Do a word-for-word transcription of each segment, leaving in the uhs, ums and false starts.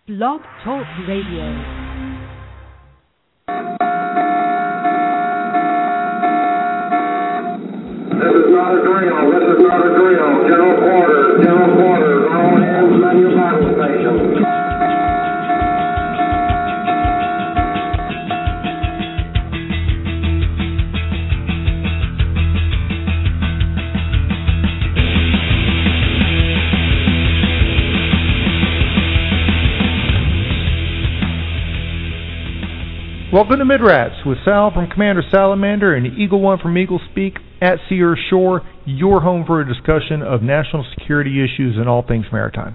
Blog Talk Radio. This is not a drill. This is not a drill. General quarters. General quarters. All hands on your battle stations. Welcome to Midrats with Sal from Commander Salamander and Eagle One from Eagle Speak at Sea or Shore, your home for a discussion of national security issues and all things maritime.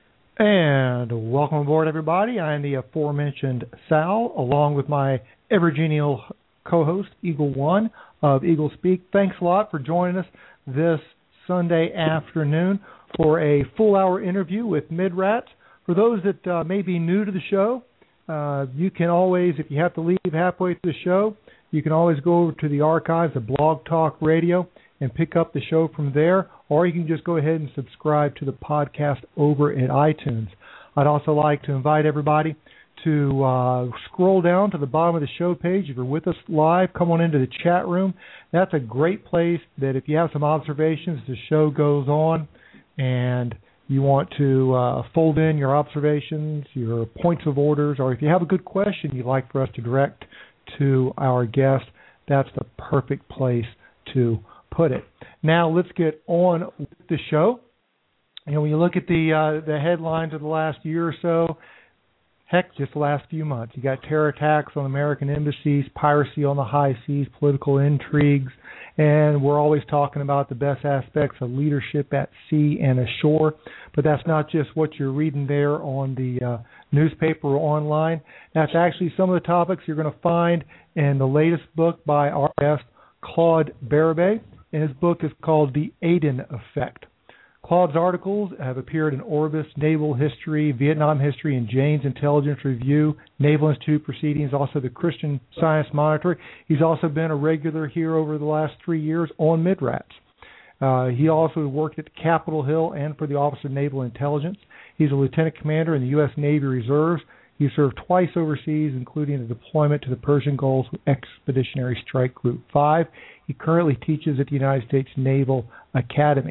And welcome aboard, everybody. I am the aforementioned Sal, along with my ever-genial co-host, Eagle One of Eagle Speak. Thanks a lot for joining us this Sunday afternoon for a full-hour interview with Midrats. For those that uh, may be new to the show, Uh, you can always, if you have to leave halfway through the show, you can always go over to the archives of Blog Talk Radio and pick up the show from there, or you can just go ahead and subscribe to the podcast over at iTunes. I'd also like to invite everybody to uh, scroll down to the bottom of the show page. If you're with us live, come on into the chat room. That's a great place that if you have some observations, the show goes on, and you want to uh, fold in your observations, your points of orders, or if you have a good question you'd like for us to direct to our guest, that's the perfect place to put it. Now let's get on with the show. You know, when you look at the uh, the headlines of the last year or so, heck, just the last few months, you got terror attacks on American embassies, piracy on the high seas, political intrigues, and we're always talking about the best aspects of leadership at sea and ashore. But that's not just what you're reading there on the uh, newspaper or online. That's actually some of the topics you're going to find in the latest book by our guest, Claude Bérubé, and his book is called The Aden Effect. Claude's articles have appeared in Orbis, Naval History, Vietnam History, and Jane's Intelligence Review, Naval Institute Proceedings, also the Christian Science Monitor. He's also been a regular here over the last three years on Midrats. Uh, he also worked at Capitol Hill and for the Office of Naval Intelligence. He's a lieutenant commander in the U S Navy Reserves. He served twice overseas, including a deployment to the Persian Gulf with Expeditionary Strike Group five. He currently teaches at the United States Naval Academy.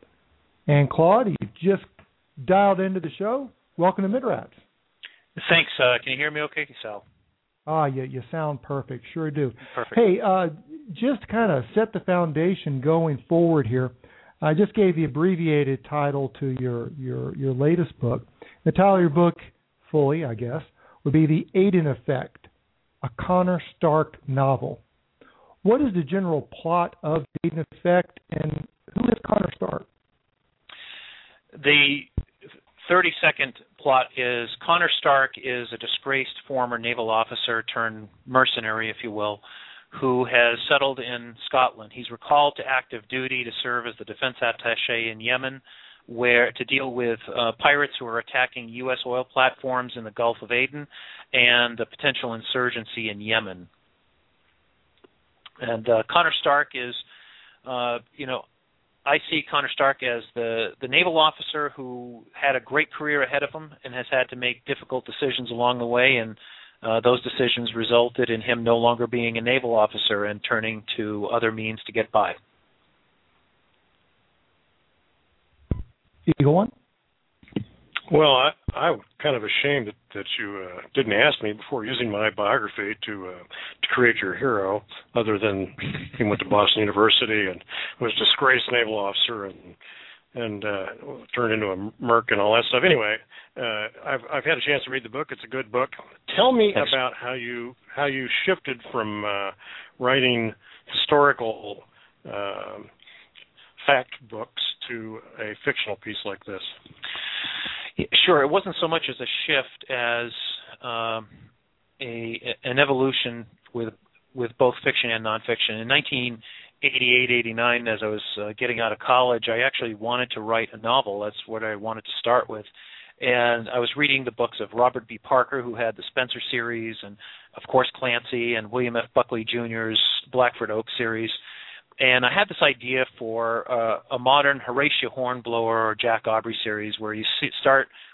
And Claude, you just dialed into the show. Welcome to Midrats. Thanks. Uh, can you hear me okay, Sal? Ah, you, you sound perfect. Sure do. Perfect. Hey, uh, just to kind of set the foundation going forward here, I just gave the abbreviated title to your, your, your latest book. The title of your book, fully, I guess, would be The Aden Effect, a Connor Stark novel. What is the general plot of The Aden Effect, and who is Connor Stark? The thirty-second plot is Connor Stark is a disgraced former naval officer turned mercenary, if you will, who has settled in Scotland. He's recalled to active duty to serve as the defense attaché in Yemen, where to deal with uh, pirates who are attacking U S oil platforms in the Gulf of Aden and the potential insurgency in Yemen. And uh, Connor Stark is, uh, you know, I see Connor Stark as the, the naval officer who had a great career ahead of him and has had to make difficult decisions along the way, and uh, those decisions resulted in him no longer being a naval officer and turning to other means to get by. Eagle One? Well, I, I'm kind of ashamed that, that you uh, didn't ask me before using my biography to uh, to create your hero, other than he went to Boston University and was a disgraced naval officer and and uh, turned into a merc and all that stuff. Anyway, uh, I've I've had a chance to read the book. It's a good book. Tell me Thanks. about how you how you shifted from uh, writing historical uh, fact books to a fictional piece like this. Sure. It wasn't so much as a shift as um, a an evolution with with both fiction and nonfiction. In nineteen eighty-eight, eighty-nine, as I was uh, getting out of college, I actually wanted to write a novel. That's what I wanted to start with. And I was reading the books of Robert B. Parker, who had the Spencer series, and, of course, Clancy, and William F. Buckley Junior's Blackford Oak series. And I had this idea for uh, a modern Horatio Hornblower or Jack Aubrey series where you see, start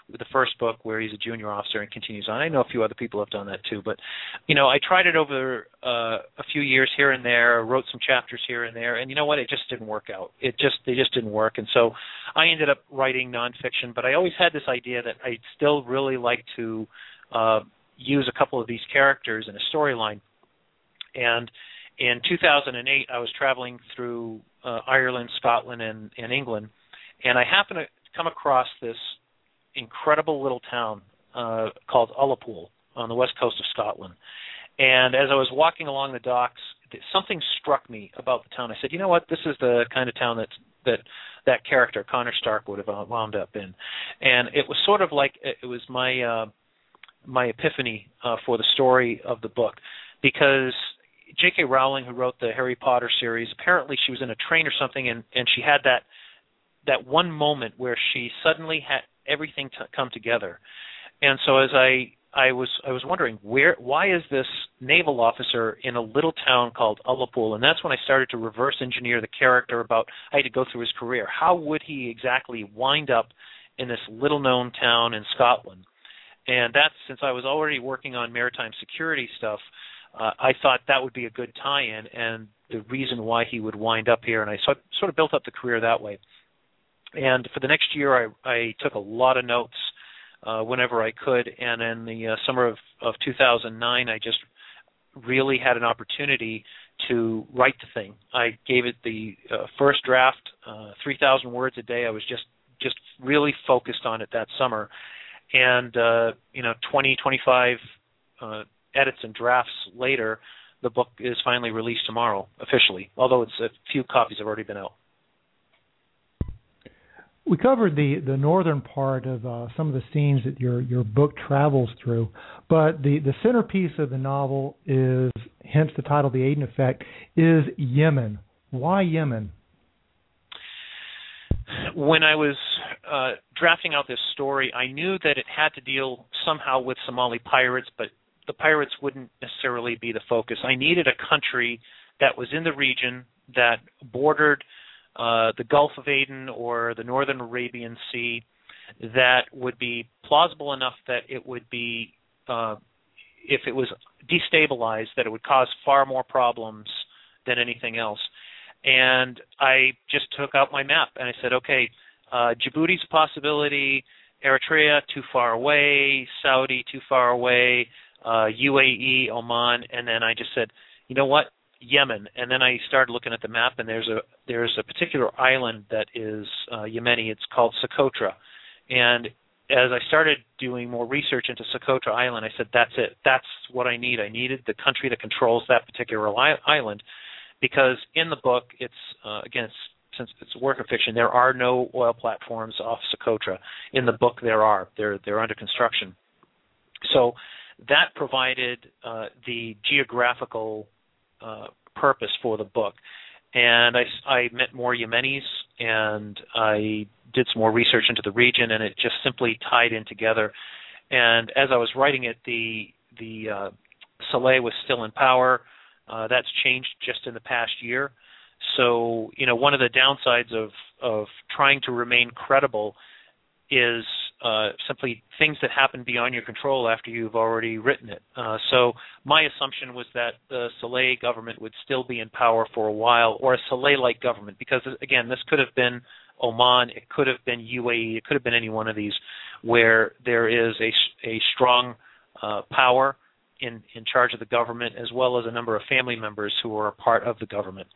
with the first book where he's a junior officer and continues on. I know a few other people have done that too, but you know, I tried it over uh, a few years here and there, wrote some chapters here and there, and you know what? It just didn't work out. It just they just didn't work, and so I ended up writing nonfiction. But I always had this idea that I still really like to uh, use a couple of these characters in a storyline. And in two thousand eight, I was traveling through uh, Ireland, Scotland, and, and England, and I happened to come across this incredible little town uh, called Ullapool on the west coast of Scotland. And as I was walking along the docks, something struck me about the town. I said, you know what, this is the kind of town that's, that that character, Connor Stark, would have wound up in. And it was sort of like it was my uh, my epiphany uh, for the story of the book, because J K. Rowling, who wrote the Harry Potter series, apparently she was in a train or something, and, and she had that that one moment where she suddenly had everything to come together. And so as I I was I was wondering, where why is this naval officer in a little town called Ullapool? And that's when I started to reverse engineer the character. About I had to go through his career. How would he exactly wind up in this little known town in Scotland? And that's, since I was already working on maritime security stuff, uh, I thought that would be a good tie-in and the reason why he would wind up here. And I so, sort of built up the career that way. And for the next year, I, I took a lot of notes uh, whenever I could. And in the uh, summer of, of two thousand nine, I just really had an opportunity to write the thing. I gave it the uh, first draft, uh, three thousand words a day. I was just, just really focused on it that summer. And, uh, you know, twenty, twenty-five uh, edits and drafts later, the book is finally released tomorrow, officially, although it's a few copies have already been out. We covered the, the northern part of uh, some of the scenes that your, your book travels through, but the, the centerpiece of the novel is, hence the title, The Aden Effect, is Yemen. Why Yemen? When I was uh, drafting out this story, I knew that it had to deal somehow with Somali pirates, but the pirates wouldn't necessarily be the focus. I needed a country that was in the region, that bordered uh, the Gulf of Aden or the Northern Arabian Sea, that would be plausible enough that it would be, uh, if it was destabilized, that it would cause far more problems than anything else. And I just took out my map and I said, okay, uh, Djibouti's a possibility, Eritrea too far away, Saudi too far away, uh, U A E, Oman, and then I just said, you know what, Yemen. And then I started looking at the map, and there's a there's a particular island that is uh, Yemeni. It's called Socotra. And as I started doing more research into Socotra Island, I said, that's it. That's what I need. I needed the country that controls that particular island. Because in the book, it's, uh, again, it's, since it's a work of fiction, there are no oil platforms off Socotra. In the book, there are. They're, they're under construction. So that provided uh, the geographical uh, purpose for the book. And I, I met more Yemenis, and I did some more research into the region, and it just simply tied in together. And as I was writing it, the, the uh, Saleh was still in power. Uh, that's changed just in the past year. So, you know, one of the downsides of, of trying to remain credible is uh, simply things that happen beyond your control after you've already written it. Uh, so my assumption was that the Saleh government would still be in power for a while, or a Saleh-like government, because, again, this could have been Oman, it could have been U A E, it could have been any one of these where there is a, a strong uh, power In, in charge of the government, as well as a number of family members who are a part of the government.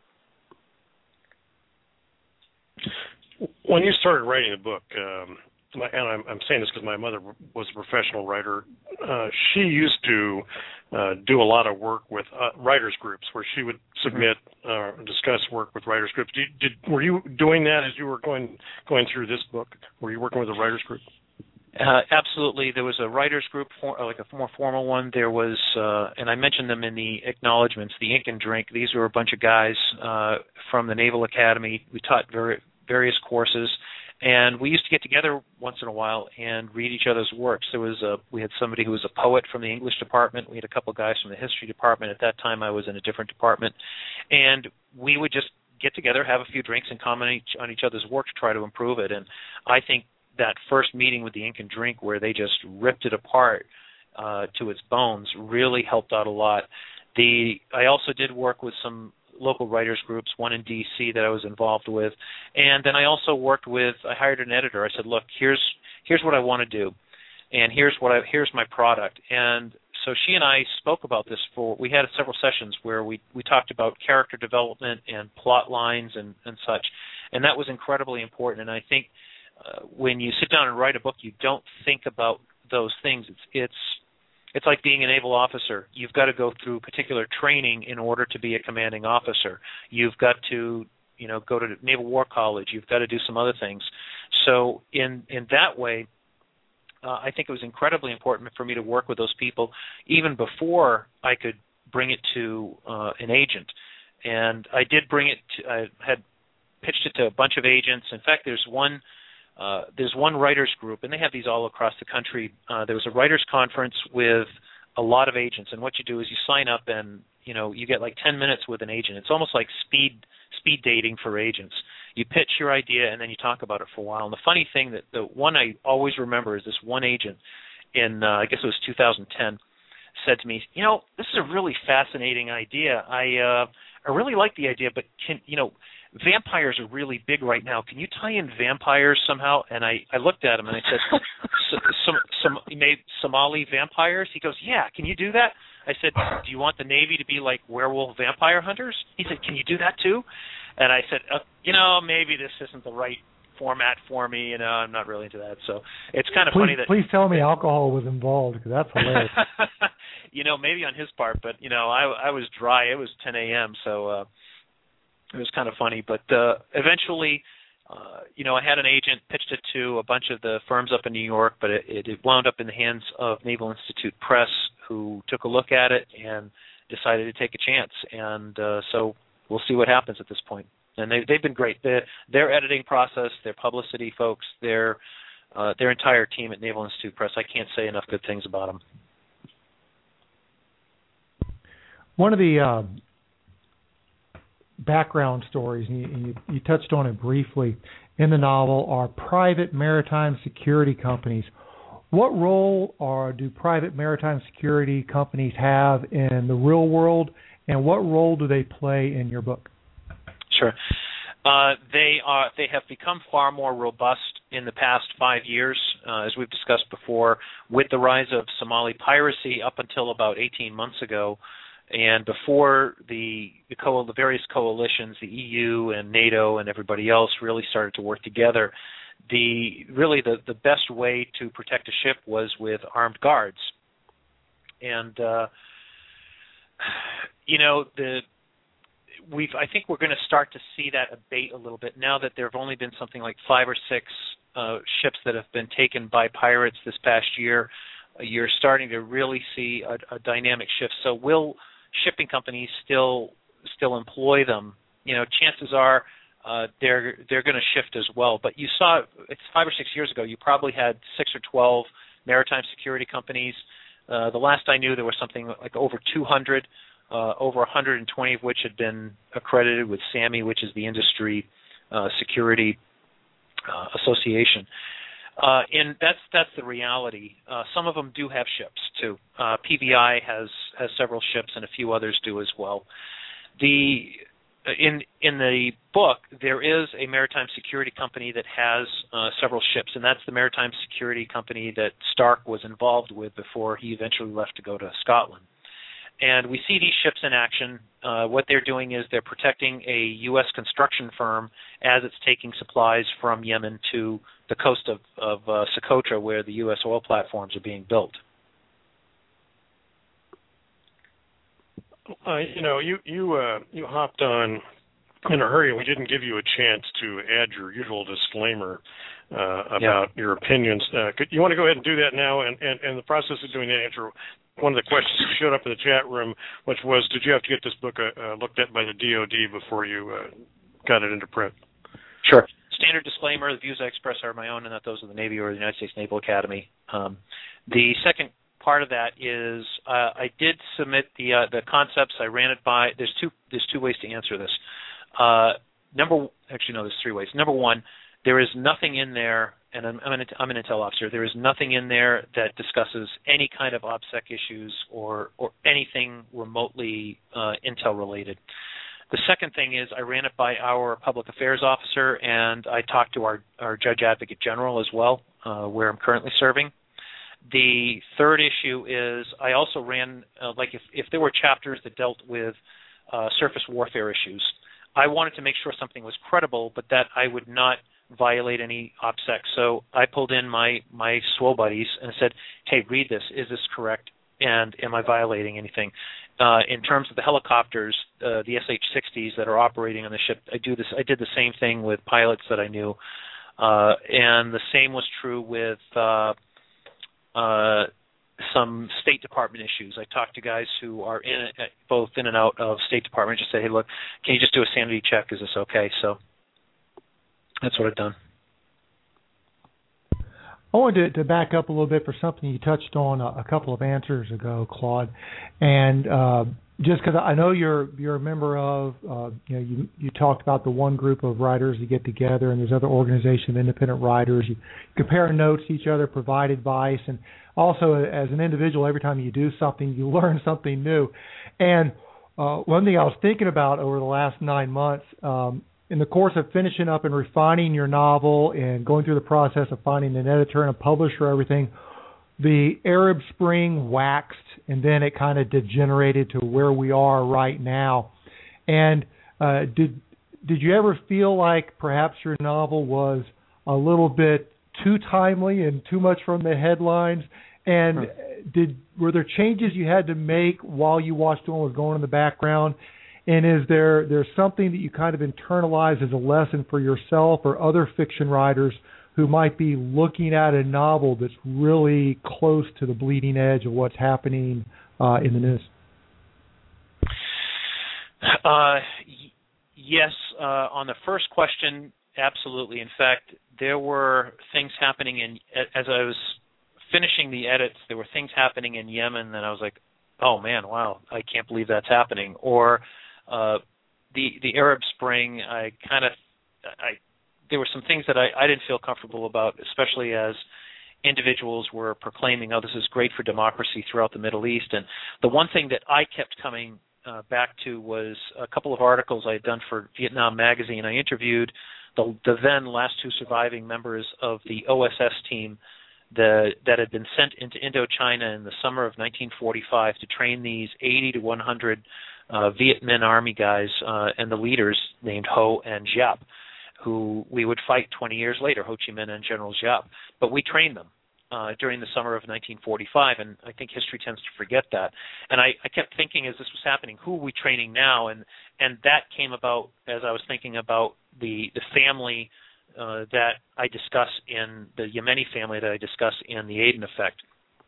When you started writing the book, um, my, and I'm, I'm saying this because my mother was a professional writer, uh, she used to uh, do a lot of work with uh, writers groups where she would submit, mm-hmm. uh, discuss work with writers groups. Did, did, were you doing that as you were going going through this book? Were you working with a writers group? Uh, absolutely. There was a writers group, for, like a more formal one. There was, uh, and I mentioned them in the acknowledgments, the Ink and Drink. These were a bunch of guys uh, from the Naval Academy. We taught very, various courses, and we used to get together once in a while and read each other's works. There was a, we had somebody who was a poet from the English department. We had a couple guys from the history department. At that time, I was in a different department, and we would just get together, have a few drinks, and comment on each, on each other's work to try to improve it. And I think that first meeting with the Ink and Drink where they just ripped it apart uh, to its bones really helped out a lot. The I also did work with some local writers groups, one in D C that I was involved with, and then I also worked with, I hired an editor. I said, look, here's here's what I want to do, and here's what I, here's my product. And so she and I spoke about this for, we had several sessions where we, we talked about character development and plot lines and, and such, and that was incredibly important. And I think uh, when you sit down and write a book, you don't think about those things. It's it's It's like being a naval officer. You've got to go through particular training in order to be a commanding officer. You've got to, you know, go to Naval War College. You've got to do some other things. So in in that way, uh, I think it was incredibly important for me to work with those people even before I could bring it to uh, an agent. And I did bring it to, I had pitched it to a bunch of agents. In fact, there's one Uh, there's one writers group, and they have these all across the country. Uh, there was a writers conference with a lot of agents, and what you do is you sign up, and you know you get like ten minutes with an agent. It's almost like speed speed dating for agents. You pitch your idea, and then you talk about it for a while. And the funny thing that the one I always remember is this one agent in uh, I guess it was two thousand ten said to me, you know, this is a really fascinating idea. I uh, I really like the idea, but can you know. vampires are really big right now. Can you tie in vampires somehow? And I, I looked at him and I said, some, some, maybe Somali vampires? He goes, yeah, can you do that? I said, do you want the Navy to be like werewolf vampire hunters? He said, can you do that too? And I said, uh, you know, maybe this isn't the right format for me. You know, I'm not really into that. So it's kind of please, funny that... Please tell me alcohol was involved, because that's hilarious. You know, maybe on his part, but, you know, I, I was dry. It was ten a.m., so... Uh, It was kind of funny, but uh, eventually, uh, you know, I had an agent, pitched it to a bunch of the firms up in New York, but it, it wound up in the hands of Naval Institute Press, who took a look at it and decided to take a chance. And uh, so we'll see what happens at this point. And they, they've been great. Their, their editing process, their publicity folks, their uh, their entire team at Naval Institute Press, I can't say enough good things about them. One of the... Uh background stories, and you, you, you touched on it briefly in the novel, are private maritime security companies. What role are, do private maritime security companies have in the real world, and what role do they play in your book? Sure. Uh, they are. They have become far more robust in the past five years, uh, as we've discussed before, with the rise of Somali piracy up until about eighteen months ago. And before the the, co- the various coalitions, the E U and NATO and everybody else really started to work together, the really the, the best way to protect a ship was with armed guards. And uh, you know the we've I think we're going to start to see that abate a little bit now that there have only been something like five or six uh, ships that have been taken by pirates this past year. You're starting to really see a, a dynamic shift. So will shipping companies still still employ them? You know, chances are uh, they're they're going to shift as well. But you saw it's five or six years ago. You probably had six or twelve maritime security companies. Uh, the last I knew, there was something like over two hundred, uh, over one hundred twenty of which had been accredited with SAMI, which is the Industry uh, Security uh, Association. Uh, and that's that's the reality. Uh, some of them do have ships too. Uh, P B I has, has several ships, and a few others do as well. The in in the book there is a maritime security company that has uh, several ships, and that's the maritime security company that Stark was involved with before he eventually left to go to Scotland. And we see these ships in action. Uh, what they're doing is they're protecting a U S construction firm as it's taking supplies from Yemen to the coast of, of uh, Socotra, where the U S oil platforms are being built. Uh, you know, you you uh, you hopped on in a hurry. We didn't give you a chance to add your usual disclaimer uh, about yeah. your opinions. Uh, could, you want to go ahead and do that now? And, and, and the process of doing that, answer one of the questions that showed up in the chat room, which was, did you have to get this book uh, uh, looked at by the D O D before you uh, got it into print? Sure. Standard disclaimer, the views I express are my own and not those of the Navy or the United States Naval Academy. Um, the second part of that is uh, I did submit the uh, the concepts. I ran it by, there's two, there's two ways to answer this. Uh, number, actually no, there's three ways. Number one, there is nothing in there and I'm, I'm, an, I'm an intel officer. There is nothing in there that discusses any kind of OPSEC issues or, or anything remotely uh, intel related. The second thing is I ran it by our public affairs officer, and I talked to our, our judge advocate general as well, uh, where I'm currently serving. The third issue is I also ran, uh, like if, if there were chapters that dealt with uh, surface warfare issues, I wanted to make sure something was credible, but that I would not violate any OPSEC. So I pulled in my, my S W O buddies and said, hey, read this. Is this correct? And am I violating anything? Uh, in terms of the helicopters, uh, the S H sixties that are operating on the ship, I do this. I did the same thing with pilots that I knew, uh, and the same was true with uh, uh, some State Department issues. I talked to guys who are in both in and out of State Department. Just say, hey, look, can you just do a sanity check? Is this okay? So that's what I've done. I wanted to, to back up a little bit for something you touched on a, a couple of answers ago, Claude, and uh, just because I know you're you're a member of, uh, you know, you you talked about the one group of writers that get together, and there's other organization of independent writers. You compare notes to each other, provide advice, and also as an individual, every time you do something, you learn something new. And uh, one thing I was thinking about over the last nine months. Um, In the course of finishing up and refining your novel and going through the process of finding an editor and a publisher, everything, the Arab Spring waxed, and then it kind of degenerated to where we are right now. And uh, did did you ever feel like perhaps your novel was a little bit too timely and too much from the headlines? And hmm. did were there changes you had to make while you watched what was going on in the background? And is there there's something that you kind of internalize as a lesson for yourself or other fiction writers who might be looking at a novel that's really close to the bleeding edge of what's happening uh, in the news? Uh, y- yes. Uh, on the first question, absolutely. In fact, there were things happening in as I was finishing the edits. There were things happening in Yemen that I was like, "Oh man, wow! I can't believe that's happening." Or Uh, the the Arab Spring, I kind of, I there were some things that I, I didn't feel comfortable about, especially as individuals were proclaiming, "Oh, this is great for democracy throughout the Middle East." And the one thing that I kept coming uh, back to was a couple of articles I had done for Vietnam Magazine. I interviewed the, the then last two surviving members of the O S S team the, that had been sent into Indochina in the summer of nineteen forty-five to train these eighty to one hundred Uh, Viet Minh Army guys uh, and the leaders named Ho and Giap, who we would fight twenty years later, Ho Chi Minh and General Giap. But we trained them uh, during the summer of nineteen forty-five, and I think history tends to forget that. And I, I kept thinking as this was happening, who are we training now? And and that came about as I was thinking about the, the family uh, that I discuss in, the Yemeni family that I discuss in The Aden Effect.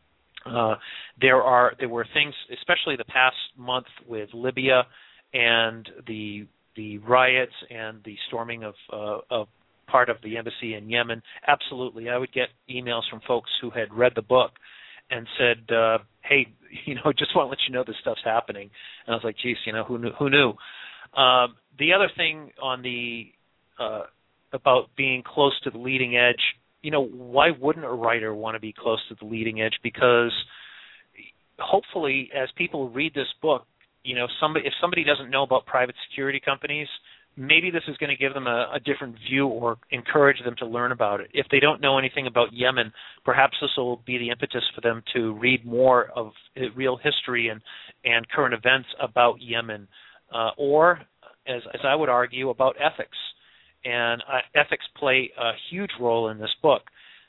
Uh, there are there were things, especially the past month with Libya and the the riots and the storming of uh, of part of the embassy in Yemen. Absolutely, I would get emails from folks who had read the book and said, uh, "Hey, you know, just want to let you know this stuff's happening." And I was like, "Geez, you know, who knew?" Who knew? Um, the other thing on the uh, about being close to the leading edge. You know, why wouldn't a writer want to be close to the leading edge? Because hopefully, as people read this book, you know, somebody if somebody doesn't know about private security companies, maybe this is going to give them a, a different view or encourage them to learn about it. If they don't know anything about Yemen, perhaps this will be the impetus for them to read more of real history and, and current events about Yemen, uh, or, as, as I would argue, about ethics. And uh, ethics play a huge role in this book,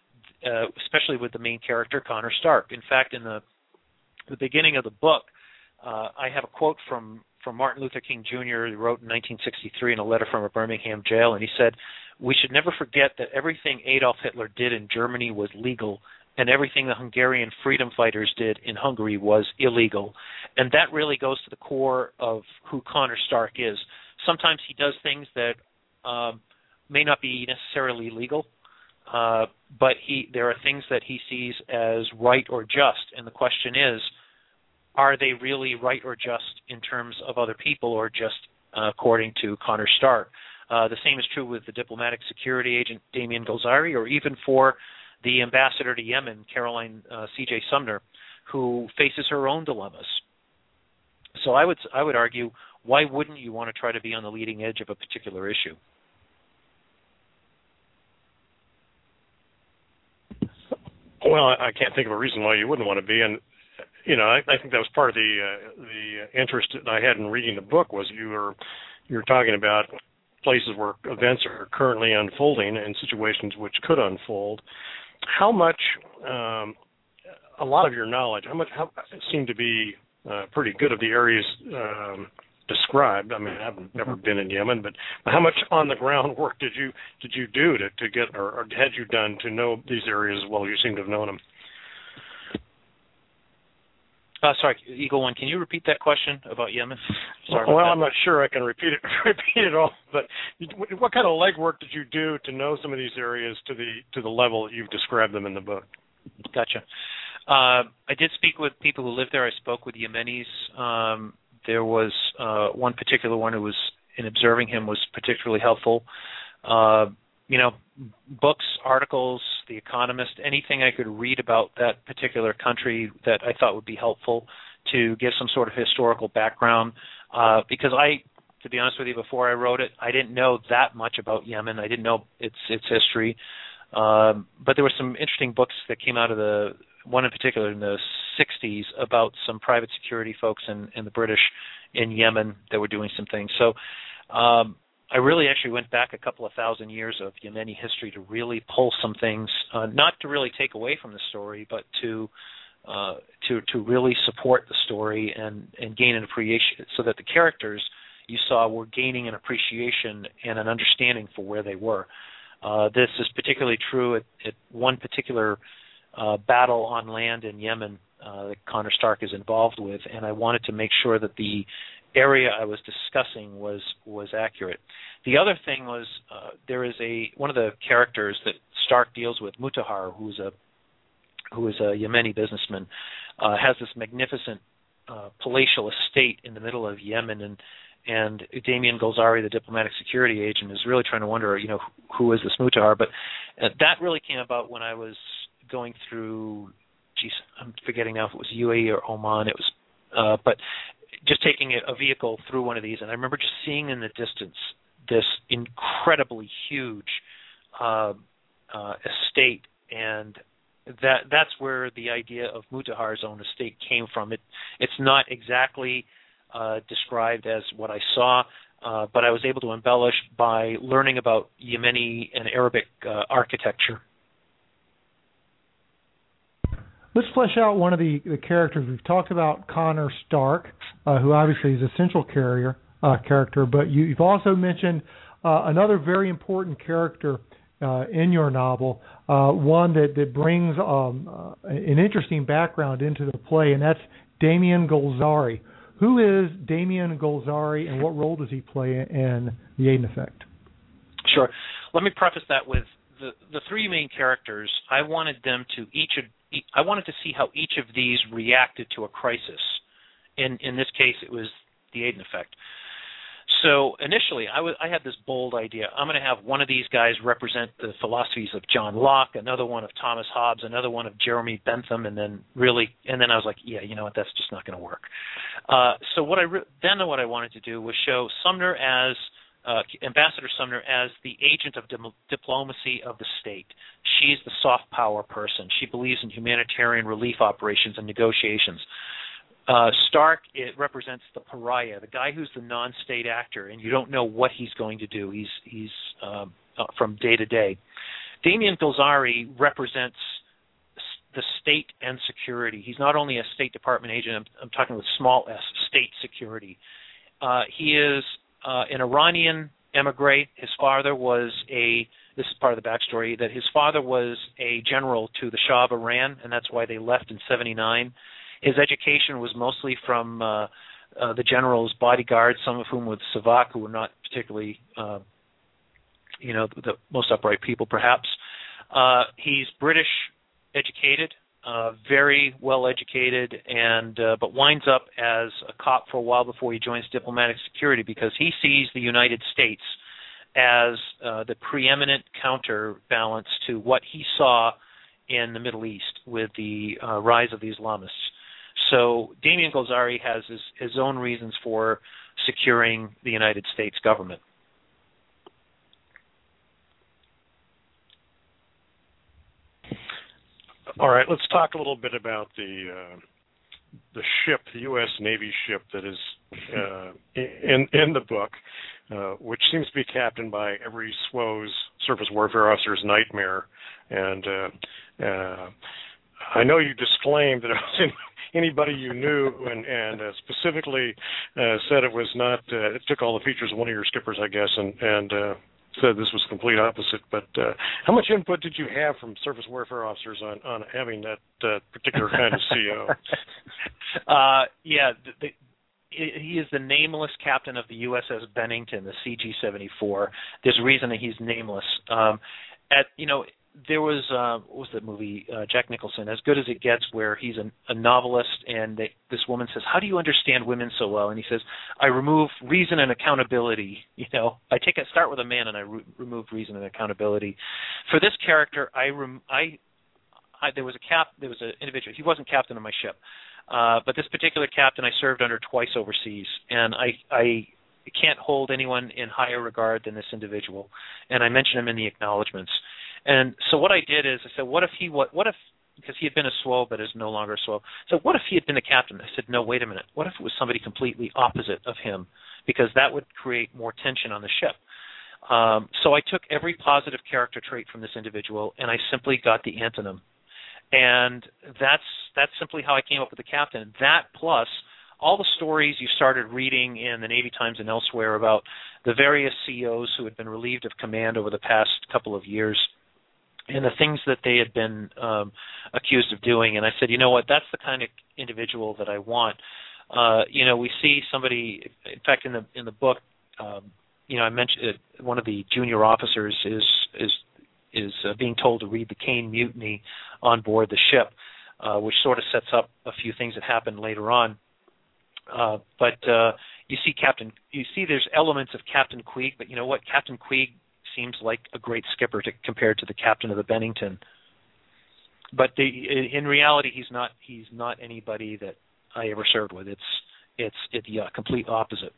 uh, especially with the main character, Connor Stark. In fact, in the, the beginning of the book, uh, I have a quote from, from Martin Luther King Junior He wrote in nineteen sixty-three in a letter from a Birmingham jail, and he said, "We should never forget that everything Adolf Hitler did in Germany was legal, and everything the Hungarian freedom fighters did in Hungary was illegal." And that really goes to the core of who Connor Stark is. Sometimes he does things that Um, may not be necessarily legal, uh, but he there are things that he sees as right or just, and the question is, are they really right or just in terms of other people, or just uh, according to Connor Stark? Uh, the same is true with the diplomatic security agent Damian Golzari, or even for the ambassador to Yemen, Caroline uh, C J Sumner, who faces her own dilemmas. So I would I would argue, why wouldn't you want to try to be on the leading edge of a particular issue? Well, I can't think of a reason why you wouldn't want to be, and you know, I, I think that was part of the uh, the interest that I had in reading the book. Was you were you were talking about places where events are currently unfolding and situations which could unfold. How much, um, a lot of your knowledge, how much how, seemed to be uh, pretty good of the areas um, described. I mean, I've never been in Yemen, but how much on the ground work did you did you do to, to get, or, or had you done to know these areas as well as you seem to have known them? Uh, sorry, Eagle One, can you repeat that question about Yemen? Sorry well, about I'm not sure I can repeat it repeat it all, but what kind of legwork did you do to know some of these areas to the to the level that you've described them in the book? Gotcha. Uh, I did speak with people who lived there. I spoke with Yemenis. Um, there was uh, one particular one who was, in observing him, was particularly helpful. Uh, you know, books, articles, The Economist, anything I could read about that particular country that I thought would be helpful to give some sort of historical background. Uh, because I, to be honest with you, before I wrote it, I didn't know that much about Yemen. I didn't know its its history. Um, but there were some interesting books that came out of the, one in particular in the sixties, about some private security folks in, in the British in Yemen that were doing some things. So um, I really actually went back a couple of thousand years of Yemeni history to really pull some things, uh, not to really take away from the story, but to uh, to to really support the story and, and gain an appreciation, so that the characters you saw were gaining an appreciation and an understanding for where they were. Uh, this is particularly true at, at one particular uh, battle on land in Yemen uh, that Connor Stark is involved with, and I wanted to make sure that the area I was discussing was was accurate. The other thing was uh, there is a one of the characters that Stark deals with, Mutahar, who's a who is a Yemeni businessman, uh, has this magnificent uh, palatial estate in the middle of Yemen, and and Damian Golzari, the diplomatic security agent, is really trying to wonder, you know, who, who is this Mutahar? But uh, that really came about when I was going through, geez, I'm forgetting now if it was U A E or Oman. It was, uh, but just taking a, a vehicle through one of these, and I remember just seeing in the distance this incredibly huge uh, uh, estate, and that that's where the idea of Mutahar's own estate came from. It it's not exactly uh, described as what I saw, uh, but I was able to embellish by learning about Yemeni and Arabic uh, architecture. Let's flesh out one of the, the characters. We've talked about Connor Stark, uh, who obviously is a central carrier, uh, character, but you, you've also mentioned uh, another very important character uh, in your novel, uh, one that, that brings um, uh, an interesting background into the play, and that's Damian Golzari. Who is Damian Golzari, and what role does he play in The Aden Effect? Sure. Let me preface that with the, the three main characters. I wanted them to each I wanted to see how each of these reacted to a crisis. In in this case, it was the Aden Effect. So initially, I, w- I had this bold idea. I'm going to have one of these guys represent the philosophies of John Locke, another one of Thomas Hobbes, another one of Jeremy Bentham, and then really, and then I was like, yeah, you know what, that's just not going to work. Uh, so what I re- then what I wanted to do was show Sumner as Uh, Ambassador Sumner as the agent of di- diplomacy of the state. She's the soft power person. She believes in humanitarian relief operations and negotiations. Uh, Stark, it represents the pariah, the guy who's the non-state actor, and you don't know what he's going to do. He's he's um, uh, from day to day. Damian Golzari represents the state and security. He's not only a State Department agent. I'm, I'm talking with small s, state security. Uh, he is Uh, an Iranian emigre. His father was a, this is part of the backstory, that his father was a general to the Shah of Iran, and that's why they left in seventy-nine. His education was mostly from uh, uh, the general's bodyguards, some of whom were Savak, who were not particularly, uh, you know, the most upright people, perhaps. Uh, he's British educated, Uh, very well educated, and uh, but winds up as a cop for a while before he joins diplomatic security, because he sees the United States as uh, the preeminent counterbalance to what he saw in the Middle East with the uh, rise of the Islamists. So Damien Golzari has his, his own reasons for securing the United States government. All right, let's talk a little bit about the uh, the ship, the U S Navy ship that is uh, in in the book, uh, which seems to be captained by every S W O's surface warfare officer's nightmare. And uh, uh, I know you disclaimed that it was anybody you knew, and, and uh, specifically uh, said it was not. Uh, it took all the features of one of your skippers, I guess, and and. Uh, said this was the complete opposite, but uh, how much input did you have from surface warfare officers on, on having that uh, particular kind of C O? uh, yeah, the, the, he is the nameless captain of the U S S Bennington, the C G seventy-four. There's a reason that he's nameless. Um, at you know, there was uh, what was that movie? Uh, Jack Nicholson, As Good as It Gets, where he's a, a novelist, and they, this woman says, "How do you understand women so well?" And he says, "I remove reason and accountability. You know, I take a start with a man, and I re- remove reason and accountability." For this character, I, rem- I, I there was a cap, there was an individual. He wasn't captain of my ship, uh, but this particular captain I served under twice overseas, and I, I can't hold anyone in higher regard than this individual. And I mention him in the acknowledgments. And so what I did is I said, what if he, what, what if, because he had been a S W O but is no longer a S W O. So what if he had been the captain? I said, no, wait a minute. What if it was somebody completely opposite of him? Because that would create more tension on the ship. Um, so I took every positive character trait from this individual, and I simply got the antonym. And that's that's simply how I came up with the captain. That plus all the stories you started reading in the Navy Times and elsewhere about the various C Os who had been relieved of command over the past couple of years, and the things that they had been um, accused of doing. And I said, you know what, that's the kind of individual that I want. Uh, you know, we see somebody, in fact, in the in the book, um, you know, I mentioned uh, one of the junior officers is is is uh, being told to read the Caine Mutiny on board the ship, uh, which sort of sets up a few things that happened later on. Uh, but uh, you see Captain, you see there's elements of Captain Queeg, but you know what, Captain Queeg seems like a great skipper to, compared to the captain of the Bennington. But the, in reality, he's not. He's not anybody that I ever served with. It's it's it's the uh, complete opposite.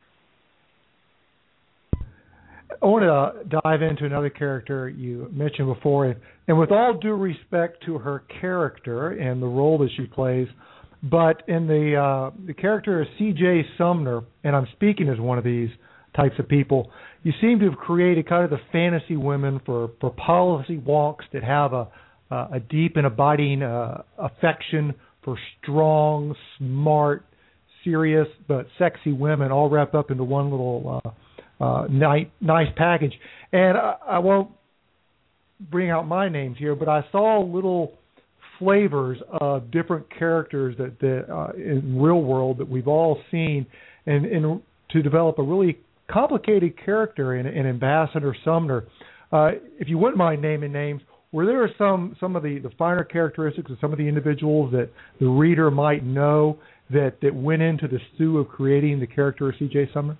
I want to dive into another character you mentioned before, and with all due respect to her character and the role that she plays, but in the uh, the character of C J Sumner, and I'm speaking as one of these types of people, you seem to have created kind of the fantasy women for, for policy wonks that have a uh, a deep and abiding uh, affection for strong, smart, serious, but sexy women, all wrapped up into one little uh, uh, nice, nice package. And I, I won't bring out my names here, but I saw little flavors of different characters that, that uh, in real world that we've all seen, and, and to develop a really complicated character in, in Ambassador Sumner. Uh, if you wouldn't mind naming names, were there some some of the, the finer characteristics of some of the individuals that the reader might know that, that went into the stew of creating the character of C J Sumner?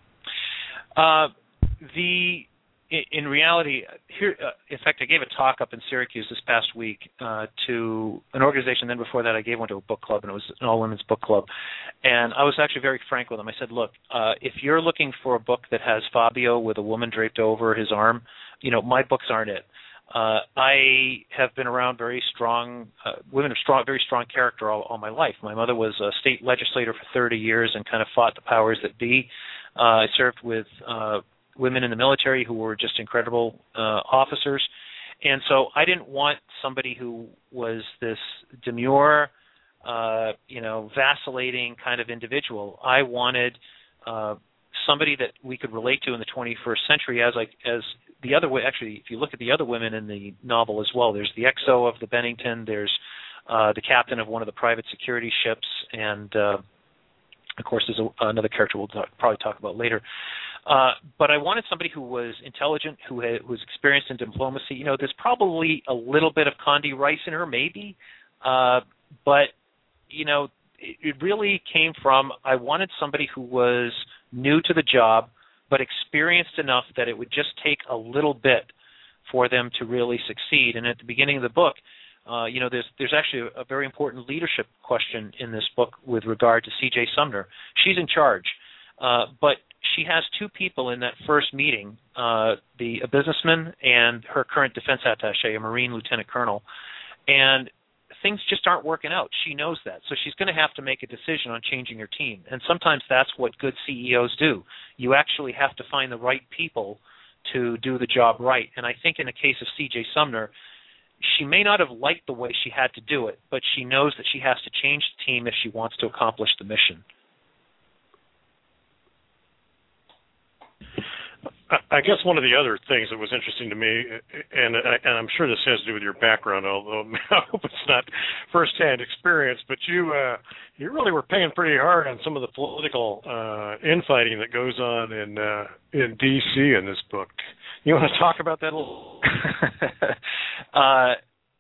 Uh, the in reality, here, uh, in fact, I gave a talk up in Syracuse this past week uh, to an organization. Then before that, I gave one to a book club, and it was an all-women's book club. And I was actually very frank with them. I said, look, uh, if you're looking for a book that has Fabio with a woman draped over his arm, you know, my books aren't it. Uh, I have been around very strong uh, women of strong, very strong character all, all my life. My mother was a state legislator for thirty years and kind of fought the powers that be. Uh, I served with uh, women in the military who were just incredible uh, officers, and so I didn't want somebody who was this demure, uh, you know, vacillating kind of individual. I wanted uh, somebody that we could relate to in the twenty-first century, as like as the other way. Actually, if you look at the other women in the novel as well, there's the X O of the Bennington, there's uh, the captain of one of the private security ships, and uh, of course there's a, another character we'll talk, probably talk about later. Uh, but I wanted somebody who was intelligent, who, had, who was experienced in diplomacy. You know, there's probably a little bit of Condi Rice in her, maybe, uh, but you know, it, it really came from I wanted somebody who was new to the job, but experienced enough that it would just take a little bit for them to really succeed. And at the beginning of the book, uh, you know, there's there's actually a, a very important leadership question in this book with regard to C J Sumner. She's in charge, uh, but she has two people in that first meeting, uh, the a businessman and her current defense attaché, a Marine lieutenant colonel, and things just aren't working out. She knows that. So she's going to have to make a decision on changing her team. And sometimes that's what good C E Os do. You actually have to find the right people to do the job right. And I think in the case of C J Sumner, she may not have liked the way she had to do it, but she knows that she has to change the team if she wants to accomplish the mission. I guess one of the other things that was interesting to me, and, and I'm sure this has to do with your background, although I hope it's not firsthand experience, but you uh, you really were paying pretty hard on some of the political uh, infighting that goes on in uh, in D C in this book. You want to talk about that a little? uh,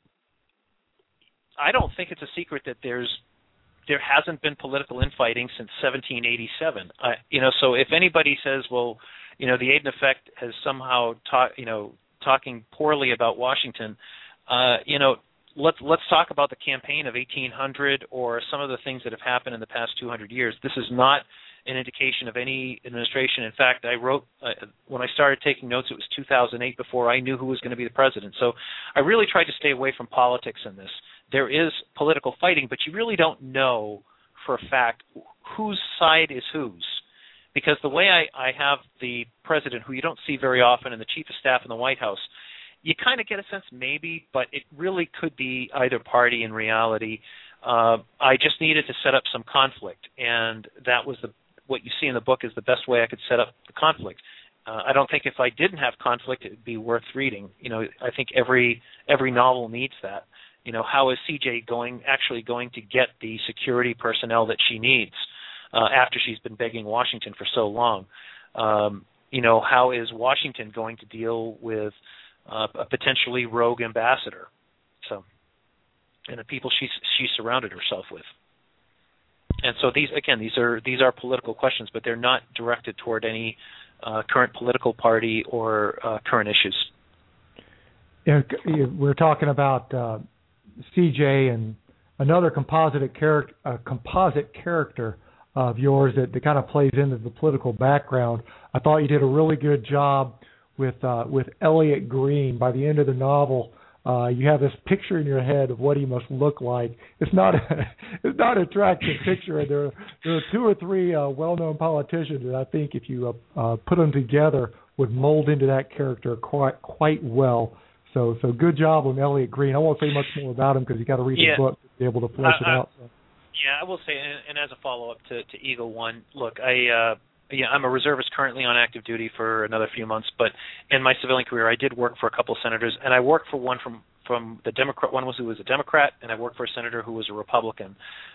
I don't think it's a secret that there's there hasn't been political infighting since seventeen eighty-seven. Uh, you know, so if anybody says, well, you know, the Aiden effect has somehow taught, you know, talking poorly about Washington, uh, you know, let's let's talk about the campaign of eighteen hundred or some of the things that have happened in the past two hundred years. This is not an indication of any administration. In fact, I wrote, uh, when I started taking notes, it was two thousand eight before I knew who was going to be the president. So I really tried to stay away from politics in this. There is political fighting, but you really don't know for a fact whose side is whose. Because the way I, I have the president, who you don't see very often, and the chief of staff in the White House, you kind of get a sense maybe, but it really could be either party in reality. Uh, I just needed to set up some conflict, and that was the what you see in the book is the best way I could set up the conflict. Uh, I don't think if I didn't have conflict, it would be worth reading. You know, I think every every novel needs that. You know, how is C J going actually going to get the security personnel that she needs uh, after she's been begging Washington for so long? Um, you know, how is Washington going to deal with uh, a potentially rogue ambassador? So, and the people she she surrounded herself with. And so these, again, these are these are political questions, but they're not directed toward any uh, current political party or uh, current issues. Yeah, we're talking about uh, C J and another composite character, uh, composite character of yours that, that kind of plays into the political background. I thought you did a really good job with uh, with Elliot Green. By the end of the novel, uh, you have this picture in your head of what he must look like. It's not a, it's not an attractive picture. And there, there are two or three uh, well-known politicians that I think, if you uh, uh, put them together, would mold into that character quite quite well. So, so good job on Elliot Green. I won't say much more about him because you got to read yeah. the book to be able to flesh uh, it out. So. Yeah, I will say, and, and as a follow-up to, to Eagle One, look, I. Uh, Yeah, I'm a reservist currently on active duty for another few months, but in my civilian career, I did work for a couple of senators, and I worked for one from, from the Democrat. One was who was a Democrat, and I worked for a senator who was a Republican.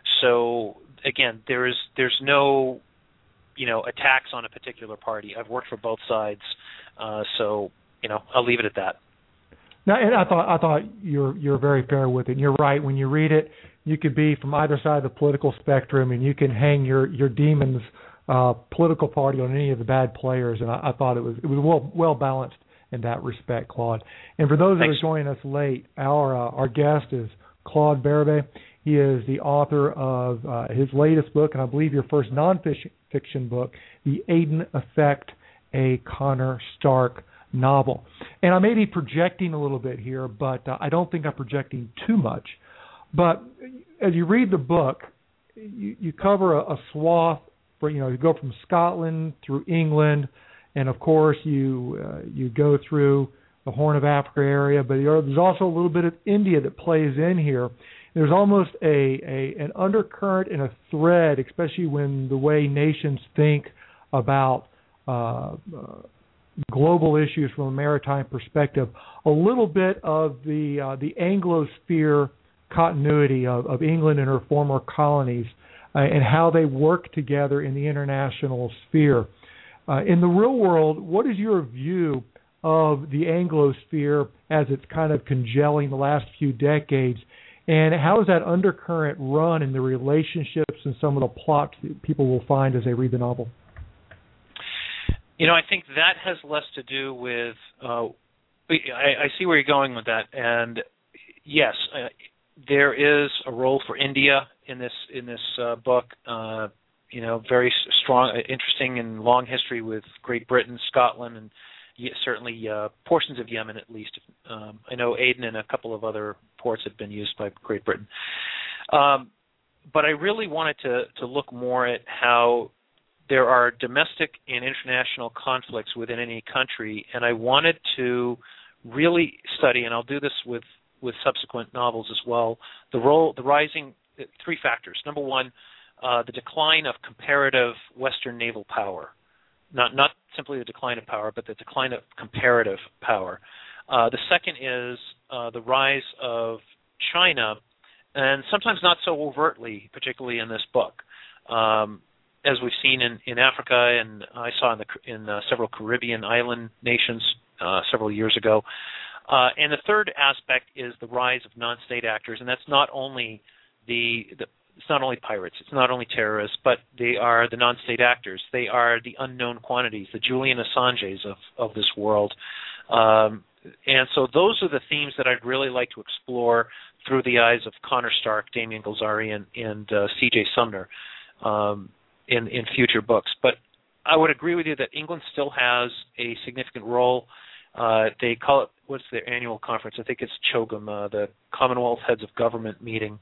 So again, there is there's no, you know, attacks on a particular party. I've worked for both sides, uh, so you know, I'll leave it at that. No, and I thought I thought you're you're very fair with it. And you're right. When you read it, you could be from either side of the political spectrum, and you can hang your your demons. Uh, political party on any of the bad players, and I, I thought it was it was well well balanced in that respect, Claude. And for those Thanks. that are joining us late, our uh, our guest is Claude Bérubé. He is the author of uh, his latest book, and I believe your first nonfiction book, The Aiden Effect, a Connor Stark novel. And I may be projecting a little bit here, but uh, I don't think I'm projecting too much. But as you read the book, you, you cover a, a swath. For, you know, you go from Scotland through England, and of course you uh, you go through the Horn of Africa area. But there's also a little bit of India that plays in here. There's almost a, a an undercurrent and a thread, especially when the way nations think about uh, uh, global issues from a maritime perspective. A little bit of the uh, the Anglosphere continuity of, of England and her former colonies. Uh, and how they work together in the international sphere. Uh, in the real world, what is your view of the Anglosphere as it's kind of congealing the last few decades? And how does that undercurrent run in the relationships and some of the plots that people will find as they read the novel? You know, I think that has less to do with. Uh, I, I see where you're going with that, and yes, uh, there is a role for India in this in this uh, book. Uh, you know, very strong, interesting, and long history with Great Britain, Scotland, and certainly uh, portions of Yemen, at least. Um, I know Aden and a couple of other ports have been used by Great Britain. Um, but I really wanted to, to look more at how there are domestic and international conflicts within any country, and I wanted to really study, and I'll do this with, with subsequent novels as well, the role, the rising, three factors. Number one, uh, the decline of comparative Western naval power. Not not simply the decline of power, but the decline of comparative power. Uh, the second is uh, the rise of China, and sometimes not so overtly, particularly in this book, um, as we've seen in, in Africa, and I saw in, the, in uh, several Caribbean island nations uh, several years ago. Uh, and the third aspect is the rise of non-state actors, and that's not only the, the It's not only pirates, it's not only terrorists, but they are the non-state actors. They are the unknown quantities, the Julian Assanges of, of this world. Um, and so those are the themes that I'd really like to explore through the eyes of Connor Stark, Damien Golzari, and, and uh, C J Sumner um, in, in future books. But I would agree with you that England still has a significant role. Uh, they call it, what's their annual conference? I think it's CHOGM, uh, the Commonwealth Heads of Government meeting.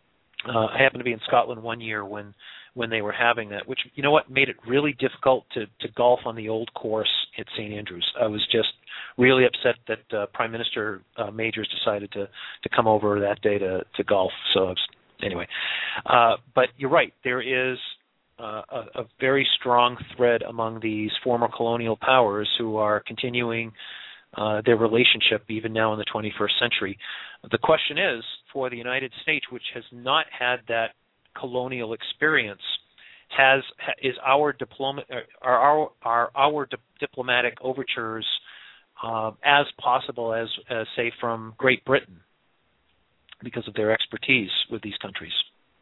Uh, I happened to be in Scotland one year when, when they were having that, which, you know what, made it really difficult to, to golf on the old course at Saint Andrews. I was just really upset that uh, Prime Minister uh, Majors decided to, to come over that day to, to golf. So I was, anyway, uh, but you're right. There is uh, a, a very strong thread among these former colonial powers who are continuing uh, their relationship even now in the twenty-first century. The question is, for the United States, which has not had that colonial experience, has is our diploma are our are our di- diplomatic overtures uh, as possible as, as say from Great Britain because of their expertise with these countries.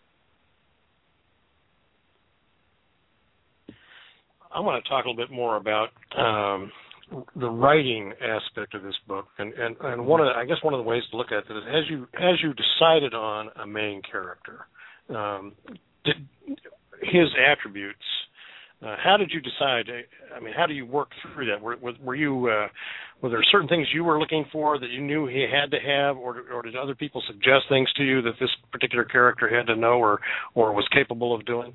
I want to talk a little bit more about um, the writing aspect of this book, and, and, and one of the, I guess one of the ways to look at it is as you as you decided on a main character, um, did, his attributes. Uh, how did you decide? I mean, how do you work through that? Were, were you uh, were there certain things you were looking for that you knew he had to have, or, or did other people suggest things to you that this particular character had to know or or was capable of doing?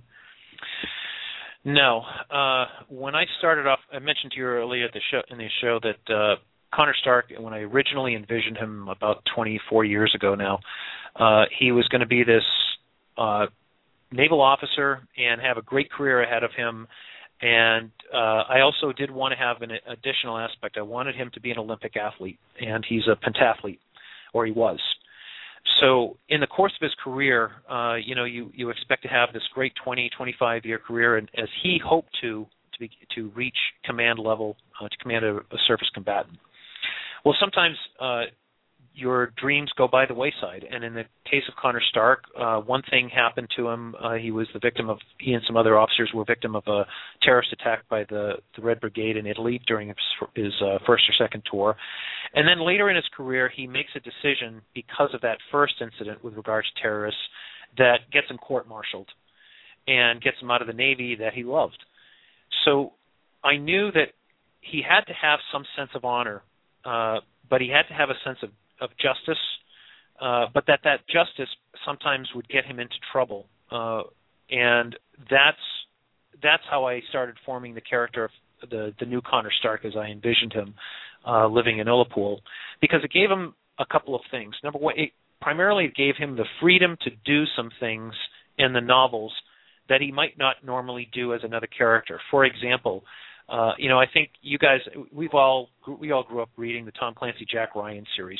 No. Uh, when I started off, I mentioned to you earlier at the show, in the show that uh, Connor Stark, when I originally envisioned him about twenty-four years ago now, uh, he was going to be this uh, naval officer and have a great career ahead of him. And uh, I also did want to have an additional aspect. I wanted him to be an Olympic athlete, and he's a pentathlete, or he was. So in the course of his career, uh, you know, you, you expect to have this great twenty, twenty-five year career, and as he hoped to to, be, to reach command level, uh, to command a, a surface combatant. Well, sometimes uh, your dreams go by the wayside, and in the case of Connor Stark, uh, one thing happened to him. Uh, he was the victim of, he and some other officers were victim of a terrorist attack by the, the Red Brigade in Italy during his, his uh, first or second tour. And then later in his career, he makes a decision because of that first incident with regards to terrorists that gets him court-martialed and gets him out of the Navy that he loved. So I knew that he had to have some sense of honor, uh, but he had to have a sense of, of justice, uh, but that that justice sometimes would get him into trouble. Uh, and that's that's how I started forming the character of the, the new Connor Stark as I envisioned him uh, living in Ullapool, because it gave him a couple of things. Number one, it primarily it gave him the freedom to do some things in the novels that he might not normally do as another character. For example, uh, you know, I think you guys, we've all we all grew up reading the Tom Clancy Jack Ryan series.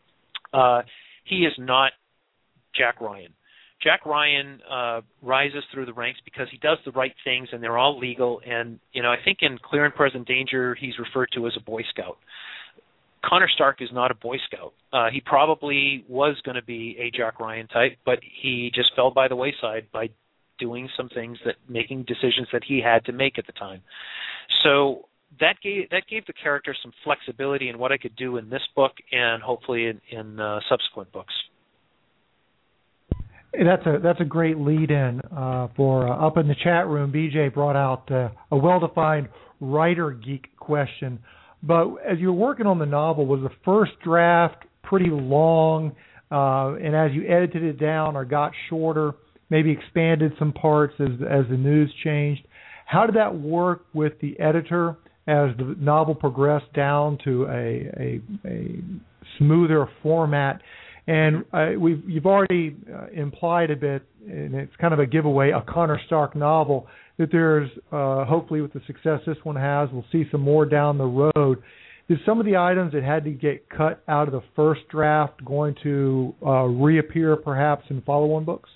Uh, he is not Jack Ryan. Jack Ryan uh, rises through the ranks because he does the right things, and they're all legal. And you know, I think in Clear and Present Danger, he's referred to as a Boy Scout. Connor Stark is not a Boy Scout. Uh, he probably was going to be a Jack Ryan type, but he just fell by the wayside by doing some things, that making decisions that he had to make at the time. So that gave that gave the character some flexibility in what I could do in this book and hopefully in, in uh, subsequent books. That's a that's a great lead-in uh, for uh, up in the chat room. B J brought out uh, a well-defined writer geek question. But as you were working on the novel, was the first draft pretty long? Uh, and as you edited it down or got shorter, maybe expanded some parts as as the news changed. How did that work with the editor as the novel progressed down to a a, a smoother format? And uh, we've you've already uh, implied a bit, and it's kind of a giveaway, a Connor Stark novel, that there's, uh, hopefully with the success this one has, we'll see some more down the road. Is some of the items that had to get cut out of the first draft going to uh, reappear perhaps in follow-on books?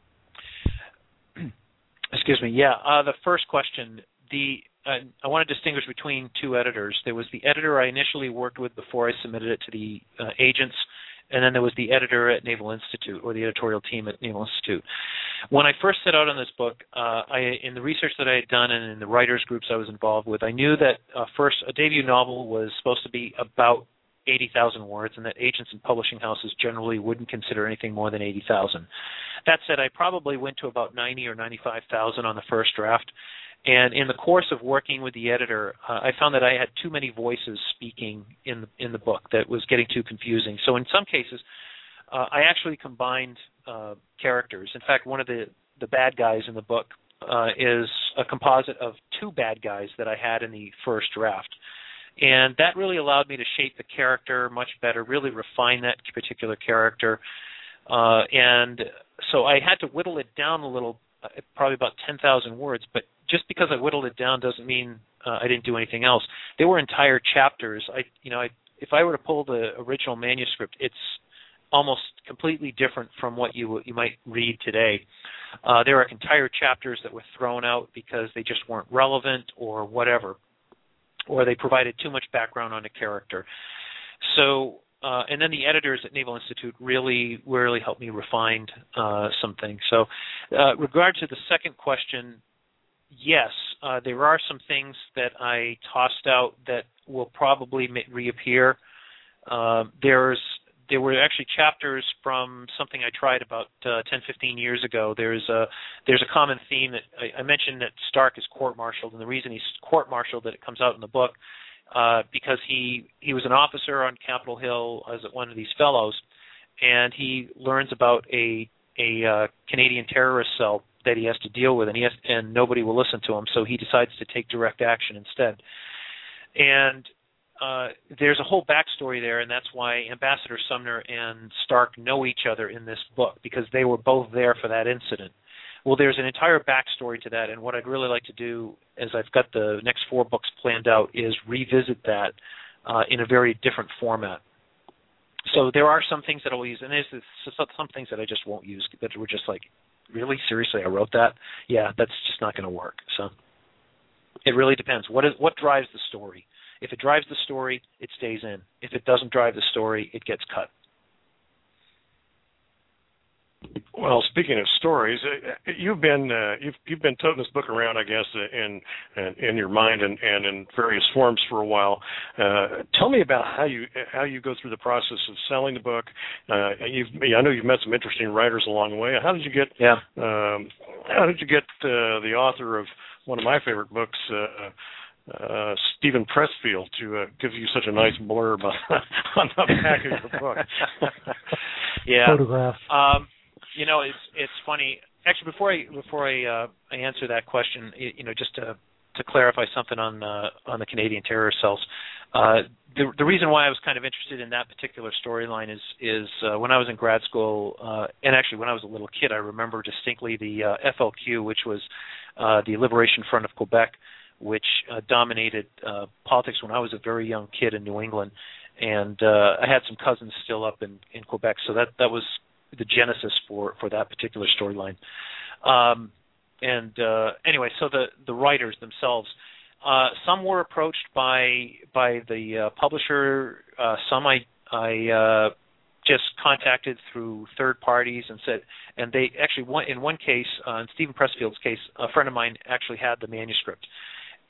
Excuse me. Yeah, uh, the first question, the uh, I want to distinguish between two editors. There was the editor I initially worked with before I submitted it to the uh, agents, and then there was the editor at Naval Institute, or the editorial team at Naval Institute. When I first set out on this book, uh, I, in the research that I had done and in the writers' groups I was involved with, I knew that uh, first a debut novel was supposed to be about eighty thousand words, and that agents and publishing houses generally wouldn't consider anything more than eighty thousand. That said, I probably went to about ninety or ninety-five thousand on the first draft. And in the course of working with the editor, uh, I found that I had too many voices speaking in the, in the book that was getting too confusing. So in some cases, uh, I actually combined uh, characters. In fact, one of the, the bad guys in the book uh, is a composite of two bad guys that I had in the first draft. And that really allowed me to shape the character much better, really refine that particular character. Uh, and so I had to whittle it down a little, uh, probably about ten thousand words, but just because I whittled it down doesn't mean uh, I didn't do anything else. There were entire chapters. I, you know, I, if I were to pull the original manuscript, it's almost completely different from what you you might read today. Uh, there are entire chapters that were thrown out because they just weren't relevant or whatever, or they provided too much background on a character. So, uh, and then the editors at Naval Institute really, really helped me refine uh, some things. So, uh, regard to the second question, yes, uh, there are some things that I tossed out that will probably reappear. Uh, there's there were actually chapters from something I tried about uh, ten, fifteen years ago. There's a there's a common theme that I, I mentioned that Stark is court-martialed, and the reason he's court-martialed that it comes out in the book uh, because he he was an officer on Capitol Hill as one of these fellows, and he learns about a a uh, Canadian terrorist cell that he has to deal with, and he has, and nobody will listen to him, so he decides to take direct action instead. And uh, there's a whole backstory there, and that's why Ambassador Sumner and Stark know each other in this book, because they were both there for that incident. Well, there's an entire backstory to that, and what I'd really like to do, as I've got the next four books planned out, is revisit that uh, in a very different format. So there are some things that I'll use, and there's some things that I just won't use that were just like, really? Seriously, I wrote that? Yeah, that's just not going to work. So it really depends. What is what drives the story? If it drives the story, it stays in. If it doesn't drive the story, it gets cut. Well, speaking of stories, you've been uh, you've you've been toting this book around, I guess, in in, in your mind and, and in various forms for a while. Uh, tell me about how you how you go through the process of selling the book. Uh, you've I know you've met some interesting writers along the way. How did you get? Yeah. Um, how did you get uh, the author of one of my favorite books, uh, uh, Stephen Pressfield, to uh, give you such a nice blurb on, on the back of your book? Yeah. Photograph. Um, You know, it's it's funny. Actually, before I before I uh, I answer that question, you know, just to to clarify something on uh, on the Canadian terrorist cells. Uh, the the reason why I was kind of interested in that particular storyline is is uh, when I was in grad school, uh, and actually when I was a little kid, I remember distinctly the uh, F L Q, which was uh, the Liberation Front of Quebec, which uh, dominated uh, politics when I was a very young kid in New England, and uh, I had some cousins still up in, in Quebec, so that that was the genesis for, for that particular storyline. Um, and uh, anyway, so the, the writers themselves, uh, some were approached by by the uh, publisher. Uh, some I I uh, just contacted through third parties and said, and they actually, one, in one case, uh, in Stephen Pressfield's case, a friend of mine actually had the manuscript.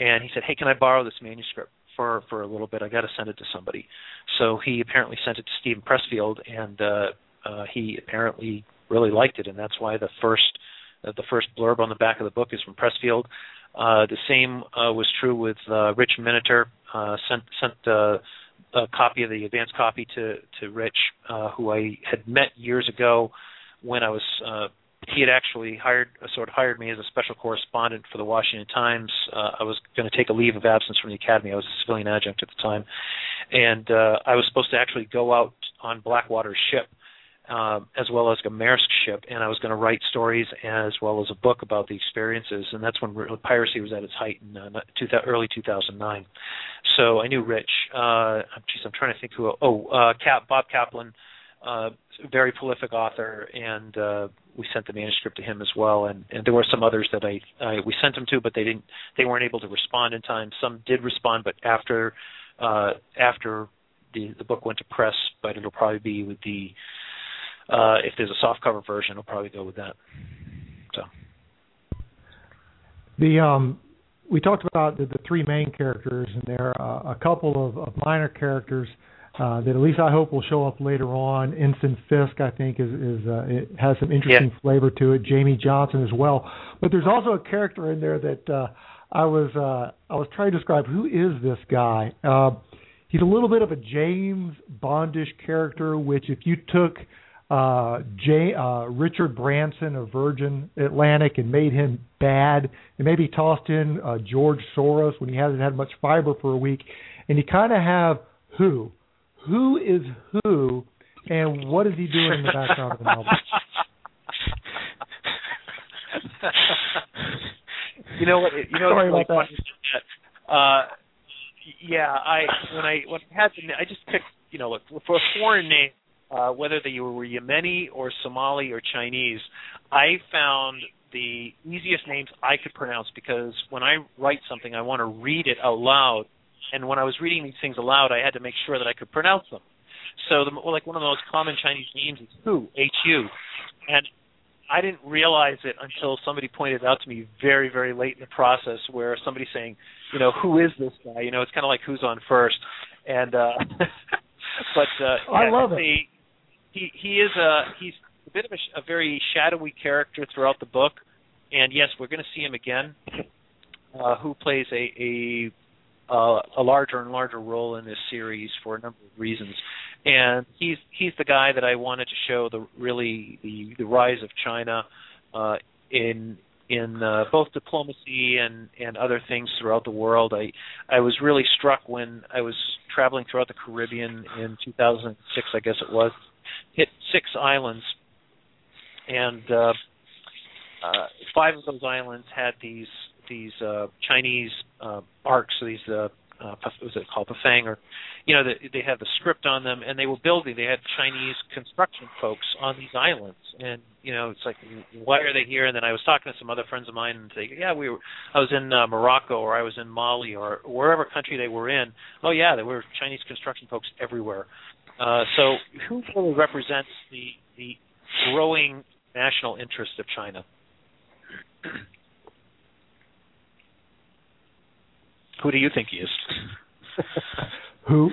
and he said, "Hey, can I borrow this manuscript for for a little bit? I got to send it to somebody." So he apparently sent it to Stephen Pressfield, and uh, uh, he apparently really liked it, and that's why the first uh, the first blurb on the back of the book is from Pressfield. Uh, the same uh, was true with uh, Rich Miniter. Uh, sent sent uh, a copy of the advance copy to to Rich, uh, who I had met years ago when I was. Uh, he had actually hired sort of hired me as a special correspondent for the Washington Times. Uh, I was going to take a leave of absence from the academy. I was a civilian adjunct at the time, and uh, I was supposed to actually go out on Blackwater's ship. Uh, as well as a Maersk ship, and I was going to write stories as well as a book about the experiences, and that's when piracy was at its height in uh, two, early two thousand nine. So I knew Rich. Uh, geez, I'm trying to think who. Oh, uh, Cap, Bob Kaplan, uh, very prolific author, and uh, we sent the manuscript to him as well. And, and there were some others that I, I we sent them to, but they didn't. They weren't able to respond in time. Some did respond, but after uh, after the the book went to press, but it'll probably be with the Uh, if there's a softcover version, I'll probably go with that. So, the um, we talked about the, the three main characters, and there are uh, a couple of, of minor characters uh, that at least I hope will show up later on. Ensign Fisk, I think, is, is uh, it has some interesting yeah. flavor to it. Jamie Johnson as well, but there's also a character in there that uh, I was uh, I was trying to describe. Who is this guy? Uh, he's a little bit of a James Bondish character, which if you took Uh, J, uh, Richard Branson of Virgin Atlantic and made him bad, and maybe tossed in uh, George Soros when he hasn't had much fiber for a week, and you kind of have who, who is who, and what is he doing in the background of the novel? You know what? You know Sorry about like that. Uh, yeah, I when I when I had to, I just picked you know for a foreign name. Uh, whether they were Yemeni or Somali or Chinese, I found the easiest names I could pronounce because when I write something, I want to read it out loud. And when I was reading these things aloud, I had to make sure that I could pronounce them. So, the, well, like one of the most common Chinese names is Hu, H U. And I didn't realize it until somebody pointed out to me very, very late in the process where somebody's saying, you know, who is this guy? You know, it's kind of like who's on first. And, uh, but, uh, I yeah, love it. They, He he is a he's a bit of a, a very shadowy character throughout the book, and yes, we're going to see him again. Uh, who plays a a, uh, a larger and larger role in this series for a number of reasons, and he's he's the guy that I wanted to show the really the, the rise of China uh, in in uh, both diplomacy and, and other things throughout the world. I I was really struck when I was traveling throughout the Caribbean in two thousand six, I guess it was. Hit six islands, and uh, uh, five of those islands had these these uh, Chinese uh, arcs. These uh, uh, what was it called, Pafang, or you know, they, they had the script on them, and they were building. They had Chinese construction folks on these islands, and you know, it's like, why are they here? And then I was talking to some other friends of mine, and they, yeah, we were. I was in uh, Morocco, or I was in Mali, or wherever country they were in. Oh yeah, there were Chinese construction folks everywhere. Uh, so who really represents the the growing national interest of China? Who do you think he is? Who?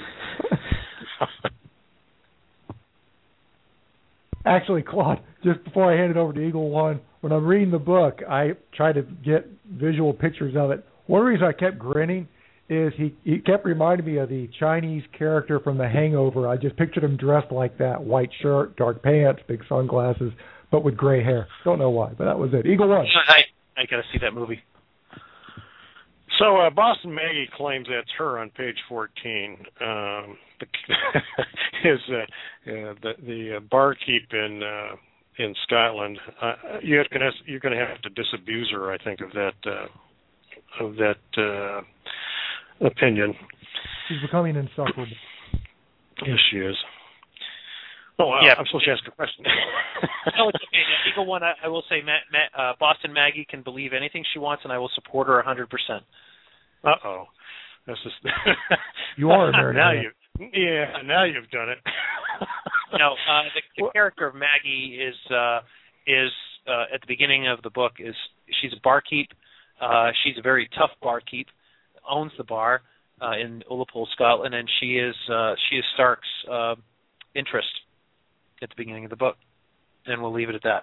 Actually, Claude, just before I hand it over to Eagle One, when I'm reading the book, I try to get visual pictures of it. One reason I kept grinning is he, he kept reminding me of the Chinese character from The Hangover. I just pictured him dressed like that, white shirt, dark pants, big sunglasses, but with gray hair. Don't know why, but that was it. Eagle One. I, I got to see that movie. So uh, Boston Maggie claims that's her on page fourteen. Um, the, is uh, uh, the, the uh, barkeep in uh, in Scotland. Uh, you're going to you're going to have to disabuse her, I think, of that uh, of that. Uh, opinion. She's becoming insufferable. Yes, she is. Oh, wow. Yeah. I'm supposed to ask a question. No, it's okay. Eagle One, I, I will say, Matt, Matt, uh, Boston Maggie can believe anything she wants, and I will support her one hundred percent. Uh-oh. That's just... You are American. Now you, yeah, now you've done it. No, uh, the, the character of Maggie is, uh, is uh, at the beginning of the book, is she's a barkeep. Uh, she's a very tough barkeep. owns the bar uh, in Ullapool, Scotland, and she is uh, she is Stark's uh, interest at the beginning of the book, and we'll leave it at that.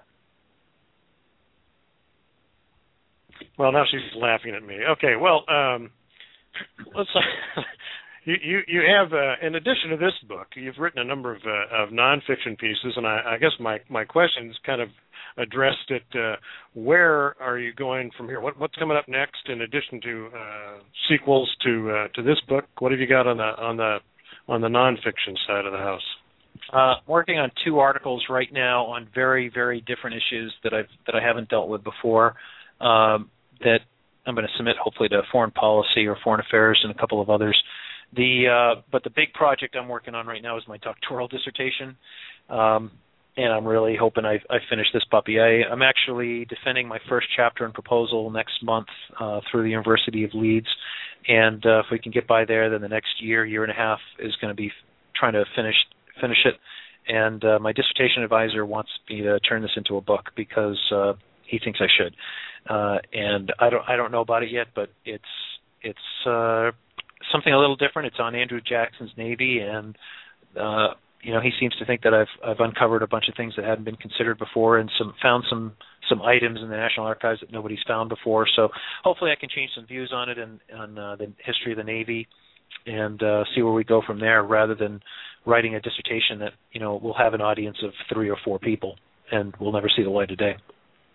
Well, now she's laughing at me. Okay, well, um, let's. Uh, you, you you have, uh, in addition to this book, you've written a number of uh, of nonfiction pieces, and I, I guess my my questions kind of addressed it. Uh, where are you going from here? What what's coming up next? In addition to uh, sequels to uh, to this book, what have you got on the on the on the nonfiction side of the house? Uh, I'm working on two articles right now on very very different issues that I've that I haven't dealt with before. Um, that I'm going to submit hopefully to Foreign Policy or Foreign Affairs and a couple of others. The uh, but the big project I'm working on right now is my doctoral dissertation, um, and I'm really hoping I, I finish this puppy. I, I'm actually defending my first chapter and proposal next month uh, through the University of Leeds, and uh, if we can get by there, then the next year, year and a half is going to be trying to finish finish it. And uh, my dissertation advisor wants me to turn this into a book because uh, he thinks I should. Uh, and I don't I don't know about it yet, but it's it's uh, something a little different. It's on Andrew Jackson's Navy, and uh, you know he seems to think that I've I've uncovered a bunch of things that hadn't been considered before, and some found some some items in the National Archives that nobody's found before. So hopefully I can change some views on it and on uh, the history of the Navy, and uh, see where we go from there, rather than writing a dissertation that you know will have an audience of three or four people and will never see the light of day.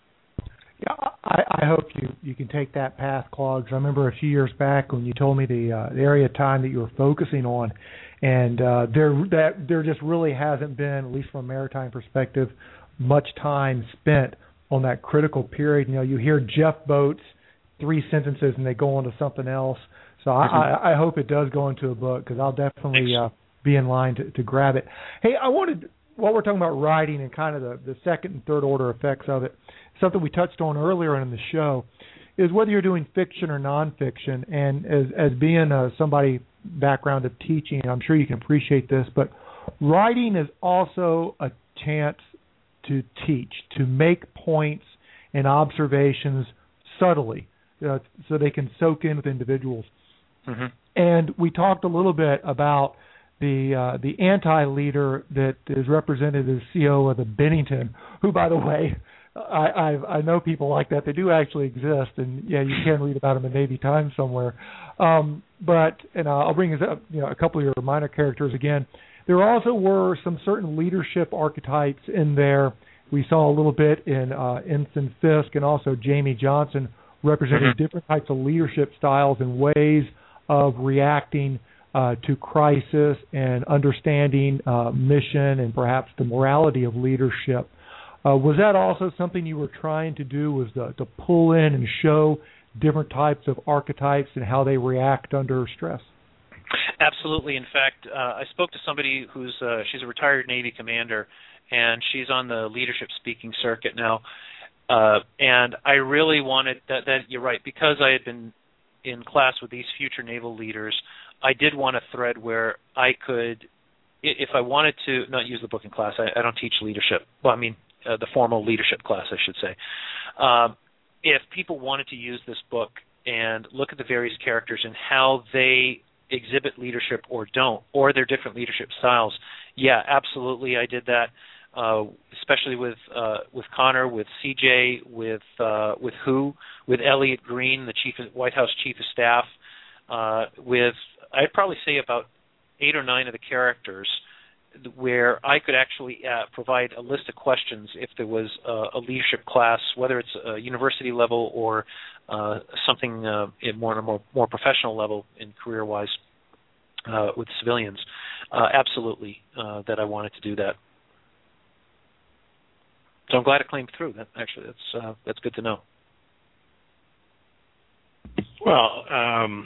Yeah, I, I hope you, you can take that path, Claude. I remember a few years back when you told me the, uh, the area of time that you were focusing on, and uh, there that there just really hasn't been, at least from a maritime perspective, much time spent on that critical period. You know, you hear Jeff Boats, three sentences, and they go on to something else. So I, mm-hmm. I, I hope it does go into a book, because I'll definitely uh, be in line to, to grab it. Hey, I wanted, while we're talking about writing and kind of the, the second and third order effects of it, something we touched on earlier in the show is whether you're doing fiction or nonfiction. And as, as being uh, somebody background of teaching, I'm sure you can appreciate this, but writing is also a chance to teach, to make points and observations subtly, uh, so they can soak in with individuals. Mm-hmm. And we talked a little bit about the uh, the anti-leader that is represented as C O O of the Bennington, who, by the way, I, I I know people like that. They do actually exist, and yeah, you can read about them in Navy Times somewhere. Um, but and I'll bring up you know a couple of your minor characters again. There also were some certain leadership archetypes in there. We saw a little bit in uh, Ensign Fisk and also Jamie Johnson, representing mm-hmm. different types of leadership styles and ways of reacting uh, to crisis and understanding uh, mission and perhaps the morality of leadership. Uh, was that also something you were trying to do, was to, to pull in and show different types of archetypes and how they react under stress? Absolutely. In fact, uh, I spoke to somebody who's uh, she's a retired Navy commander, and she's on the leadership speaking circuit now. Uh, and I really wanted that, that, you're right, because I had been in class with these future naval leaders, I did want a thread where I could, if I wanted to, not use the book in class, I, I don't teach leadership. Well, I mean, uh, the formal leadership class, I should say. Um, if people wanted to use this book and look at the various characters and how they exhibit leadership or don't, or their different leadership styles, yeah, absolutely, I did that. Uh, especially with uh, with Connor, with C J, with uh, with Who, with Elliot Green, the chief of, White House chief of staff, uh, with I'd probably say about eight or nine of the characters, where I could actually uh, provide a list of questions if there was a, a leadership class, whether it's a university level or uh, something uh, in more more more professional level in career wise uh, with civilians. Uh, absolutely, uh, that I wanted to do that. So I'm glad it came through. That actually, that's uh, that's good to know. Well, um,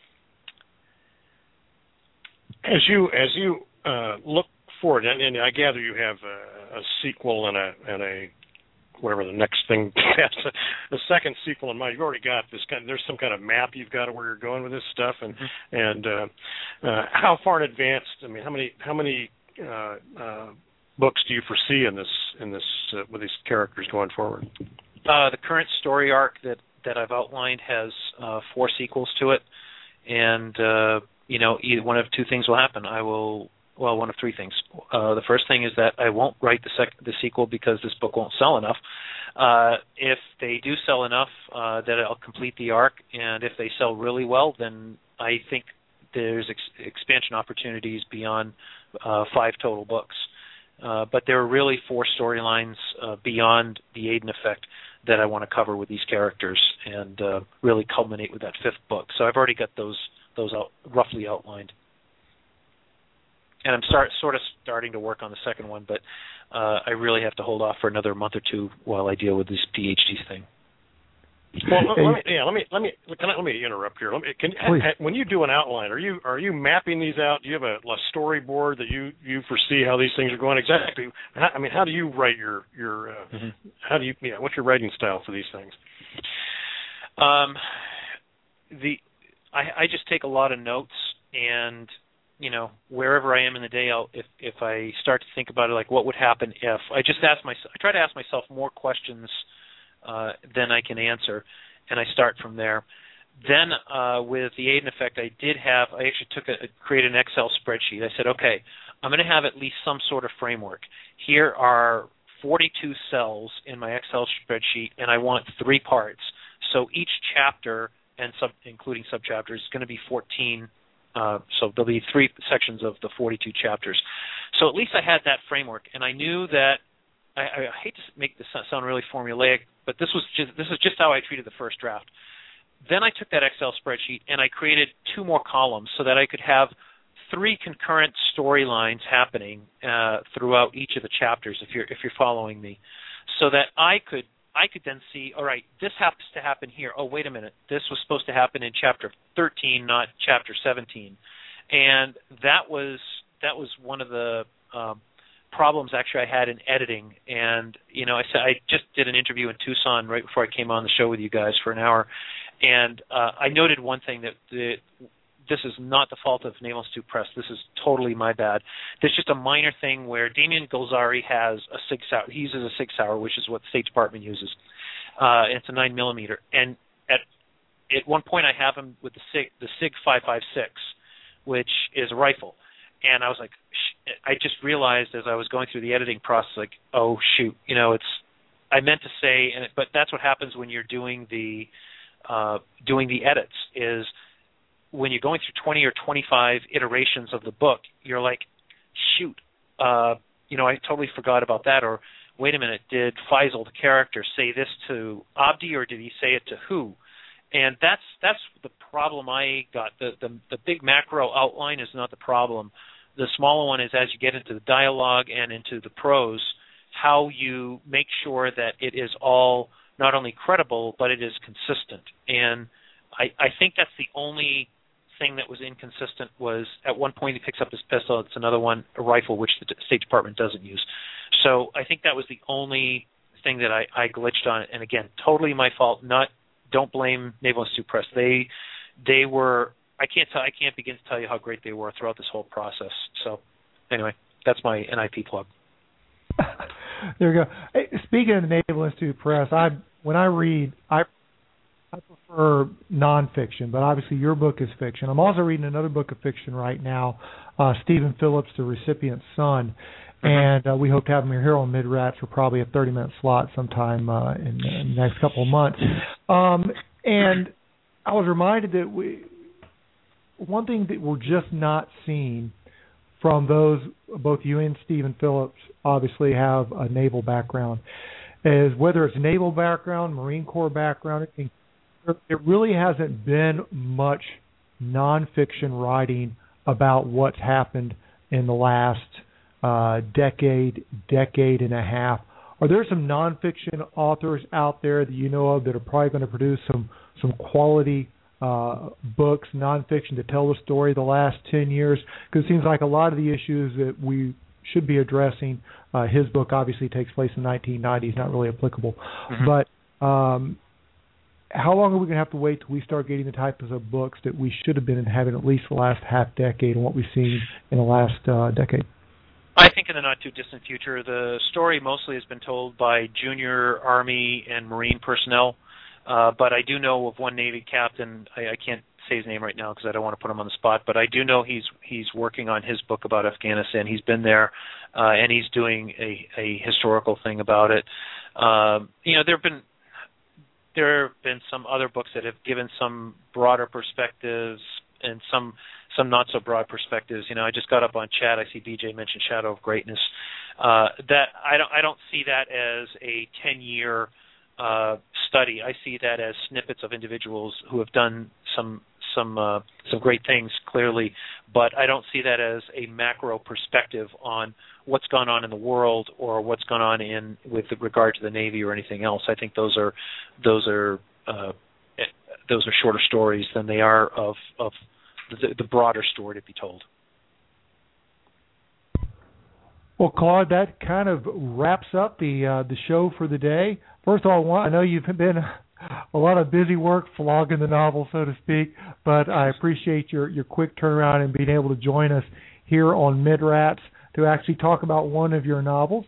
as you as you uh, look forward, and, and I gather you have a, a sequel and a and a whatever the next thing, the second sequel in mind. You've already got this kind. There's some kind of map you've got of where you're going with this stuff, and mm-hmm. and uh, uh, how far in advance? I mean, how many how many uh, uh, books do you foresee in this in this uh, with these characters going forward? Uh, the current story arc that, that I've outlined has uh, four sequels to it, and uh, you know, either one of two things will happen. I will, well, one of three things. Uh, the first thing is that I won't write the sec- the sequel because this book won't sell enough. Uh, if they do sell enough, uh, that I'll complete the arc, and if they sell really well, then I think there's ex- expansion opportunities beyond uh, five total books. Uh, but there are really four storylines uh, beyond the Aiden effect that I want to cover with these characters and uh, really culminate with that fifth book. So I've already got those those out, roughly outlined. And I'm start, sort of starting to work on the second one, but uh, I really have to hold off for another month or two while I deal with this P H D thing. Well, let, let me, yeah, let me let me can I, let me interrupt here. Let me, can, when you do an outline, are you are you mapping these out? Do you have a, a storyboard that you, you foresee how these things are going exactly? How, I mean, how do you write your your uh, mm-hmm. how do you yeah, what's your writing style for these things? Um, the I, I just take a lot of notes, and you know, wherever I am in the day, I'll, if if I start to think about it, like what would happen if I just ask myself, I try to ask myself more questions uh, than I can answer, and I start from there. Then uh, with the Aiden effect, I did have, I actually took a, created an Excel spreadsheet. I said, okay, I'm going to have at least some sort of framework. Here are forty-two cells in my Excel spreadsheet, and I want three parts. So each chapter, and sub, including subchapters, is going to be fourteen. Uh, so there'll be three sections of the forty-two chapters. So at least I had that framework, and I knew that. I, I hate to make this sound really formulaic, but this was just this is just how I treated the first draft. Then I took that Excel spreadsheet and I created two more columns so that I could have three concurrent storylines happening uh, throughout each of the chapters. If you're if you're following me, so that I could. I could then see, all right, this happens to happen here. Oh, wait a minute. This was supposed to happen in chapter thirteen, not chapter seventeen. And that was that was one of the um, problems actually I had in editing. And, you know, I said I just did an interview in Tucson right before I came on the show with you guys for an hour. And uh, I noted one thing, that the this is not the fault of Naval Institute Press. This is totally my bad. There's just a minor thing where Damien Golzari has a Sig Sauer. He uses a Sig Sauer, which is what the State Department uses. Uh, and it's a nine millimeter. And at at one point, I have him with the Sig the Sig five five six, which is a rifle. And I was like, sh- I just realized as I was going through the editing process, like, oh shoot, you know, it's. I meant to say, and it, but that's what happens when you're doing the uh, doing the edits is. When you're going through twenty or twenty-five iterations of the book, you're like, shoot, uh, you know, I totally forgot about that. Or, wait a minute, did Faisal, the character, say this to Abdi, or did he say it to who? And that's that's the problem I got. The, the, the big macro outline is not the problem. The smaller one is as you get into the dialogue and into the prose, how you make sure that it is all not only credible, but it is consistent. And I, I think that's the only thing that was inconsistent was at one point he picks up his pistol, it's another one, a rifle, which the State Department doesn't use. So I think that was the only thing that I, I glitched on. And again, totally my fault. Not don't blame Naval Institute Press. They they were I can't tell I can't begin to tell you how great they were throughout this whole process. So anyway, that's my N I P plug. There you go. Hey, speaking of the Naval Institute Press, I when I read I I prefer nonfiction, but obviously your book is fiction. I'm also reading another book of fiction right now, uh, Stephen Phillips, The Recipient's Son, mm-hmm. and uh, we hope to have him here on Mid-Rats for probably a thirty-minute slot sometime uh, in, in the next couple of months. Um, and I was reminded that we, one thing that we're just not seeing from those, both you and Stephen Phillips obviously have a naval background, is whether it's naval background, Marine Corps background, it really hasn't been much nonfiction writing about what's happened in the last uh, decade, decade and a half. Are there some nonfiction authors out there that you know of that are probably going to produce some some quality uh, books, nonfiction, to tell the story of the last ten years? Because it seems like a lot of the issues that we should be addressing, uh, his book obviously takes place in the nineteen nineties, not really applicable. Mm-hmm. But um, how long are we going to have to wait till we start getting the types of books that we should have been having at least the last half decade and what we've seen in the last uh, decade? I think in the not-too-distant future. The story mostly has been told by junior Army and Marine personnel, uh, but I do know of one Navy captain, I, I can't say his name right now because I don't want to put him on the spot, but I do know he's he's working on his book about Afghanistan. He's been there, uh, and he's doing a, a historical thing about it. Um, you know, there have been there have been some other books that have given some broader perspectives and some some not so broad perspectives. You know, I just got up on chat. I see B J mentioned Shadow of Greatness. Uh, that I don't I don't see that as a ten-year uh, study. I see that as snippets of individuals who have done some some uh, some great things clearly, but I don't see that as a macro perspective on what's gone on in the world or what's gone on in with regard to the Navy or anything else. I think those are those are uh, those are shorter stories than they are of of the, the broader story to be told. Well, Claude, that kind of wraps up the uh, the show for the day. First of all, I know you've been a lot of busy work flogging the novel, so to speak, but I appreciate your, your quick turnaround and being able to join us here on Mid-Rats to actually talk about one of your novels.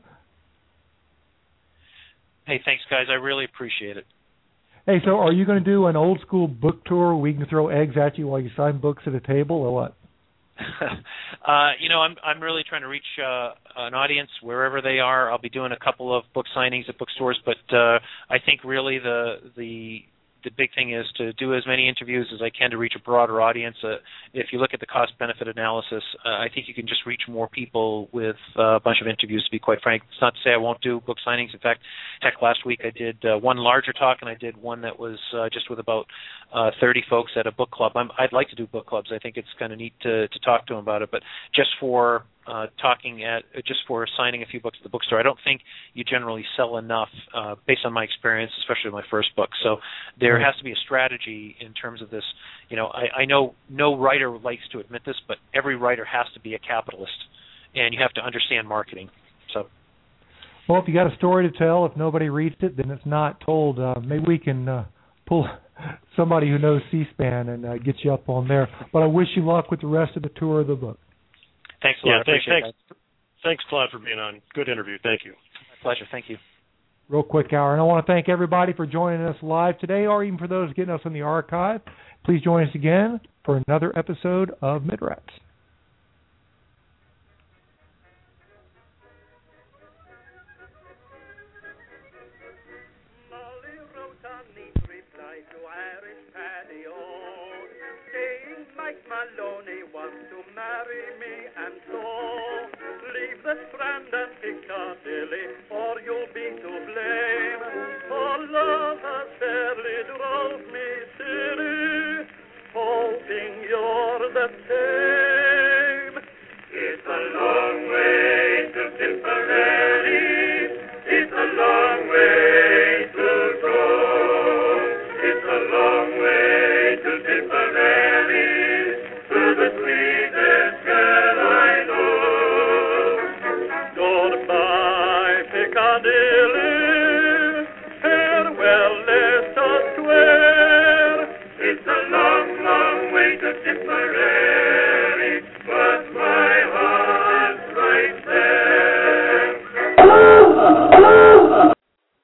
Hey, thanks, guys. I really appreciate it. Hey, so are you going to do an old-school book tour where we can throw eggs at you while you sign books at a table, or what? uh, you know, I'm I'm really trying to reach uh, an audience wherever they are. I'll be doing a couple of book signings at bookstores, but uh, I think really the the the big thing is to do as many interviews as I can to reach a broader audience. Uh, if you look at the cost-benefit analysis, uh, I think you can just reach more people with uh, a bunch of interviews, to be quite frank. It's not to say I won't do book signings. In fact, heck, last week I did uh, one larger talk, and I did one that was uh, just with about uh, thirty folks at a book club. I'm, I'd like to do book clubs. I think it's kind of neat to, to talk to them about it, but just for Uh, talking at just for signing a few books at the bookstore, I don't think you generally sell enough uh, based on my experience, especially with my first book. So there has to be a strategy in terms of this. You know, I, I know no writer likes to admit this, but every writer has to be a capitalist, and you have to understand marketing. So, well, if you got a story to tell, if nobody reads it, then it's not told. Uh, maybe we can uh, pull somebody who knows C-SPAN and uh, get you up on there. But I wish you luck with the rest of the tour of the book. Thanks a yeah, lot. Thanks, thanks, that. thanks, Claude, for being on. Good interview. Thank you. My pleasure. Thank you. Real quick hour. And I want to thank everybody for joining us live today, or even for those getting us in the archive. Please join us again for another episode of Mid-Rats. Mike Maloney wants to marry me, and so leave the Strand and Piccadilly, or you'll be to blame. For love has fairly drove me silly, hoping you're the same. It's a long way to Tipperary, it's a long way to go, it's a long way to Tipperary.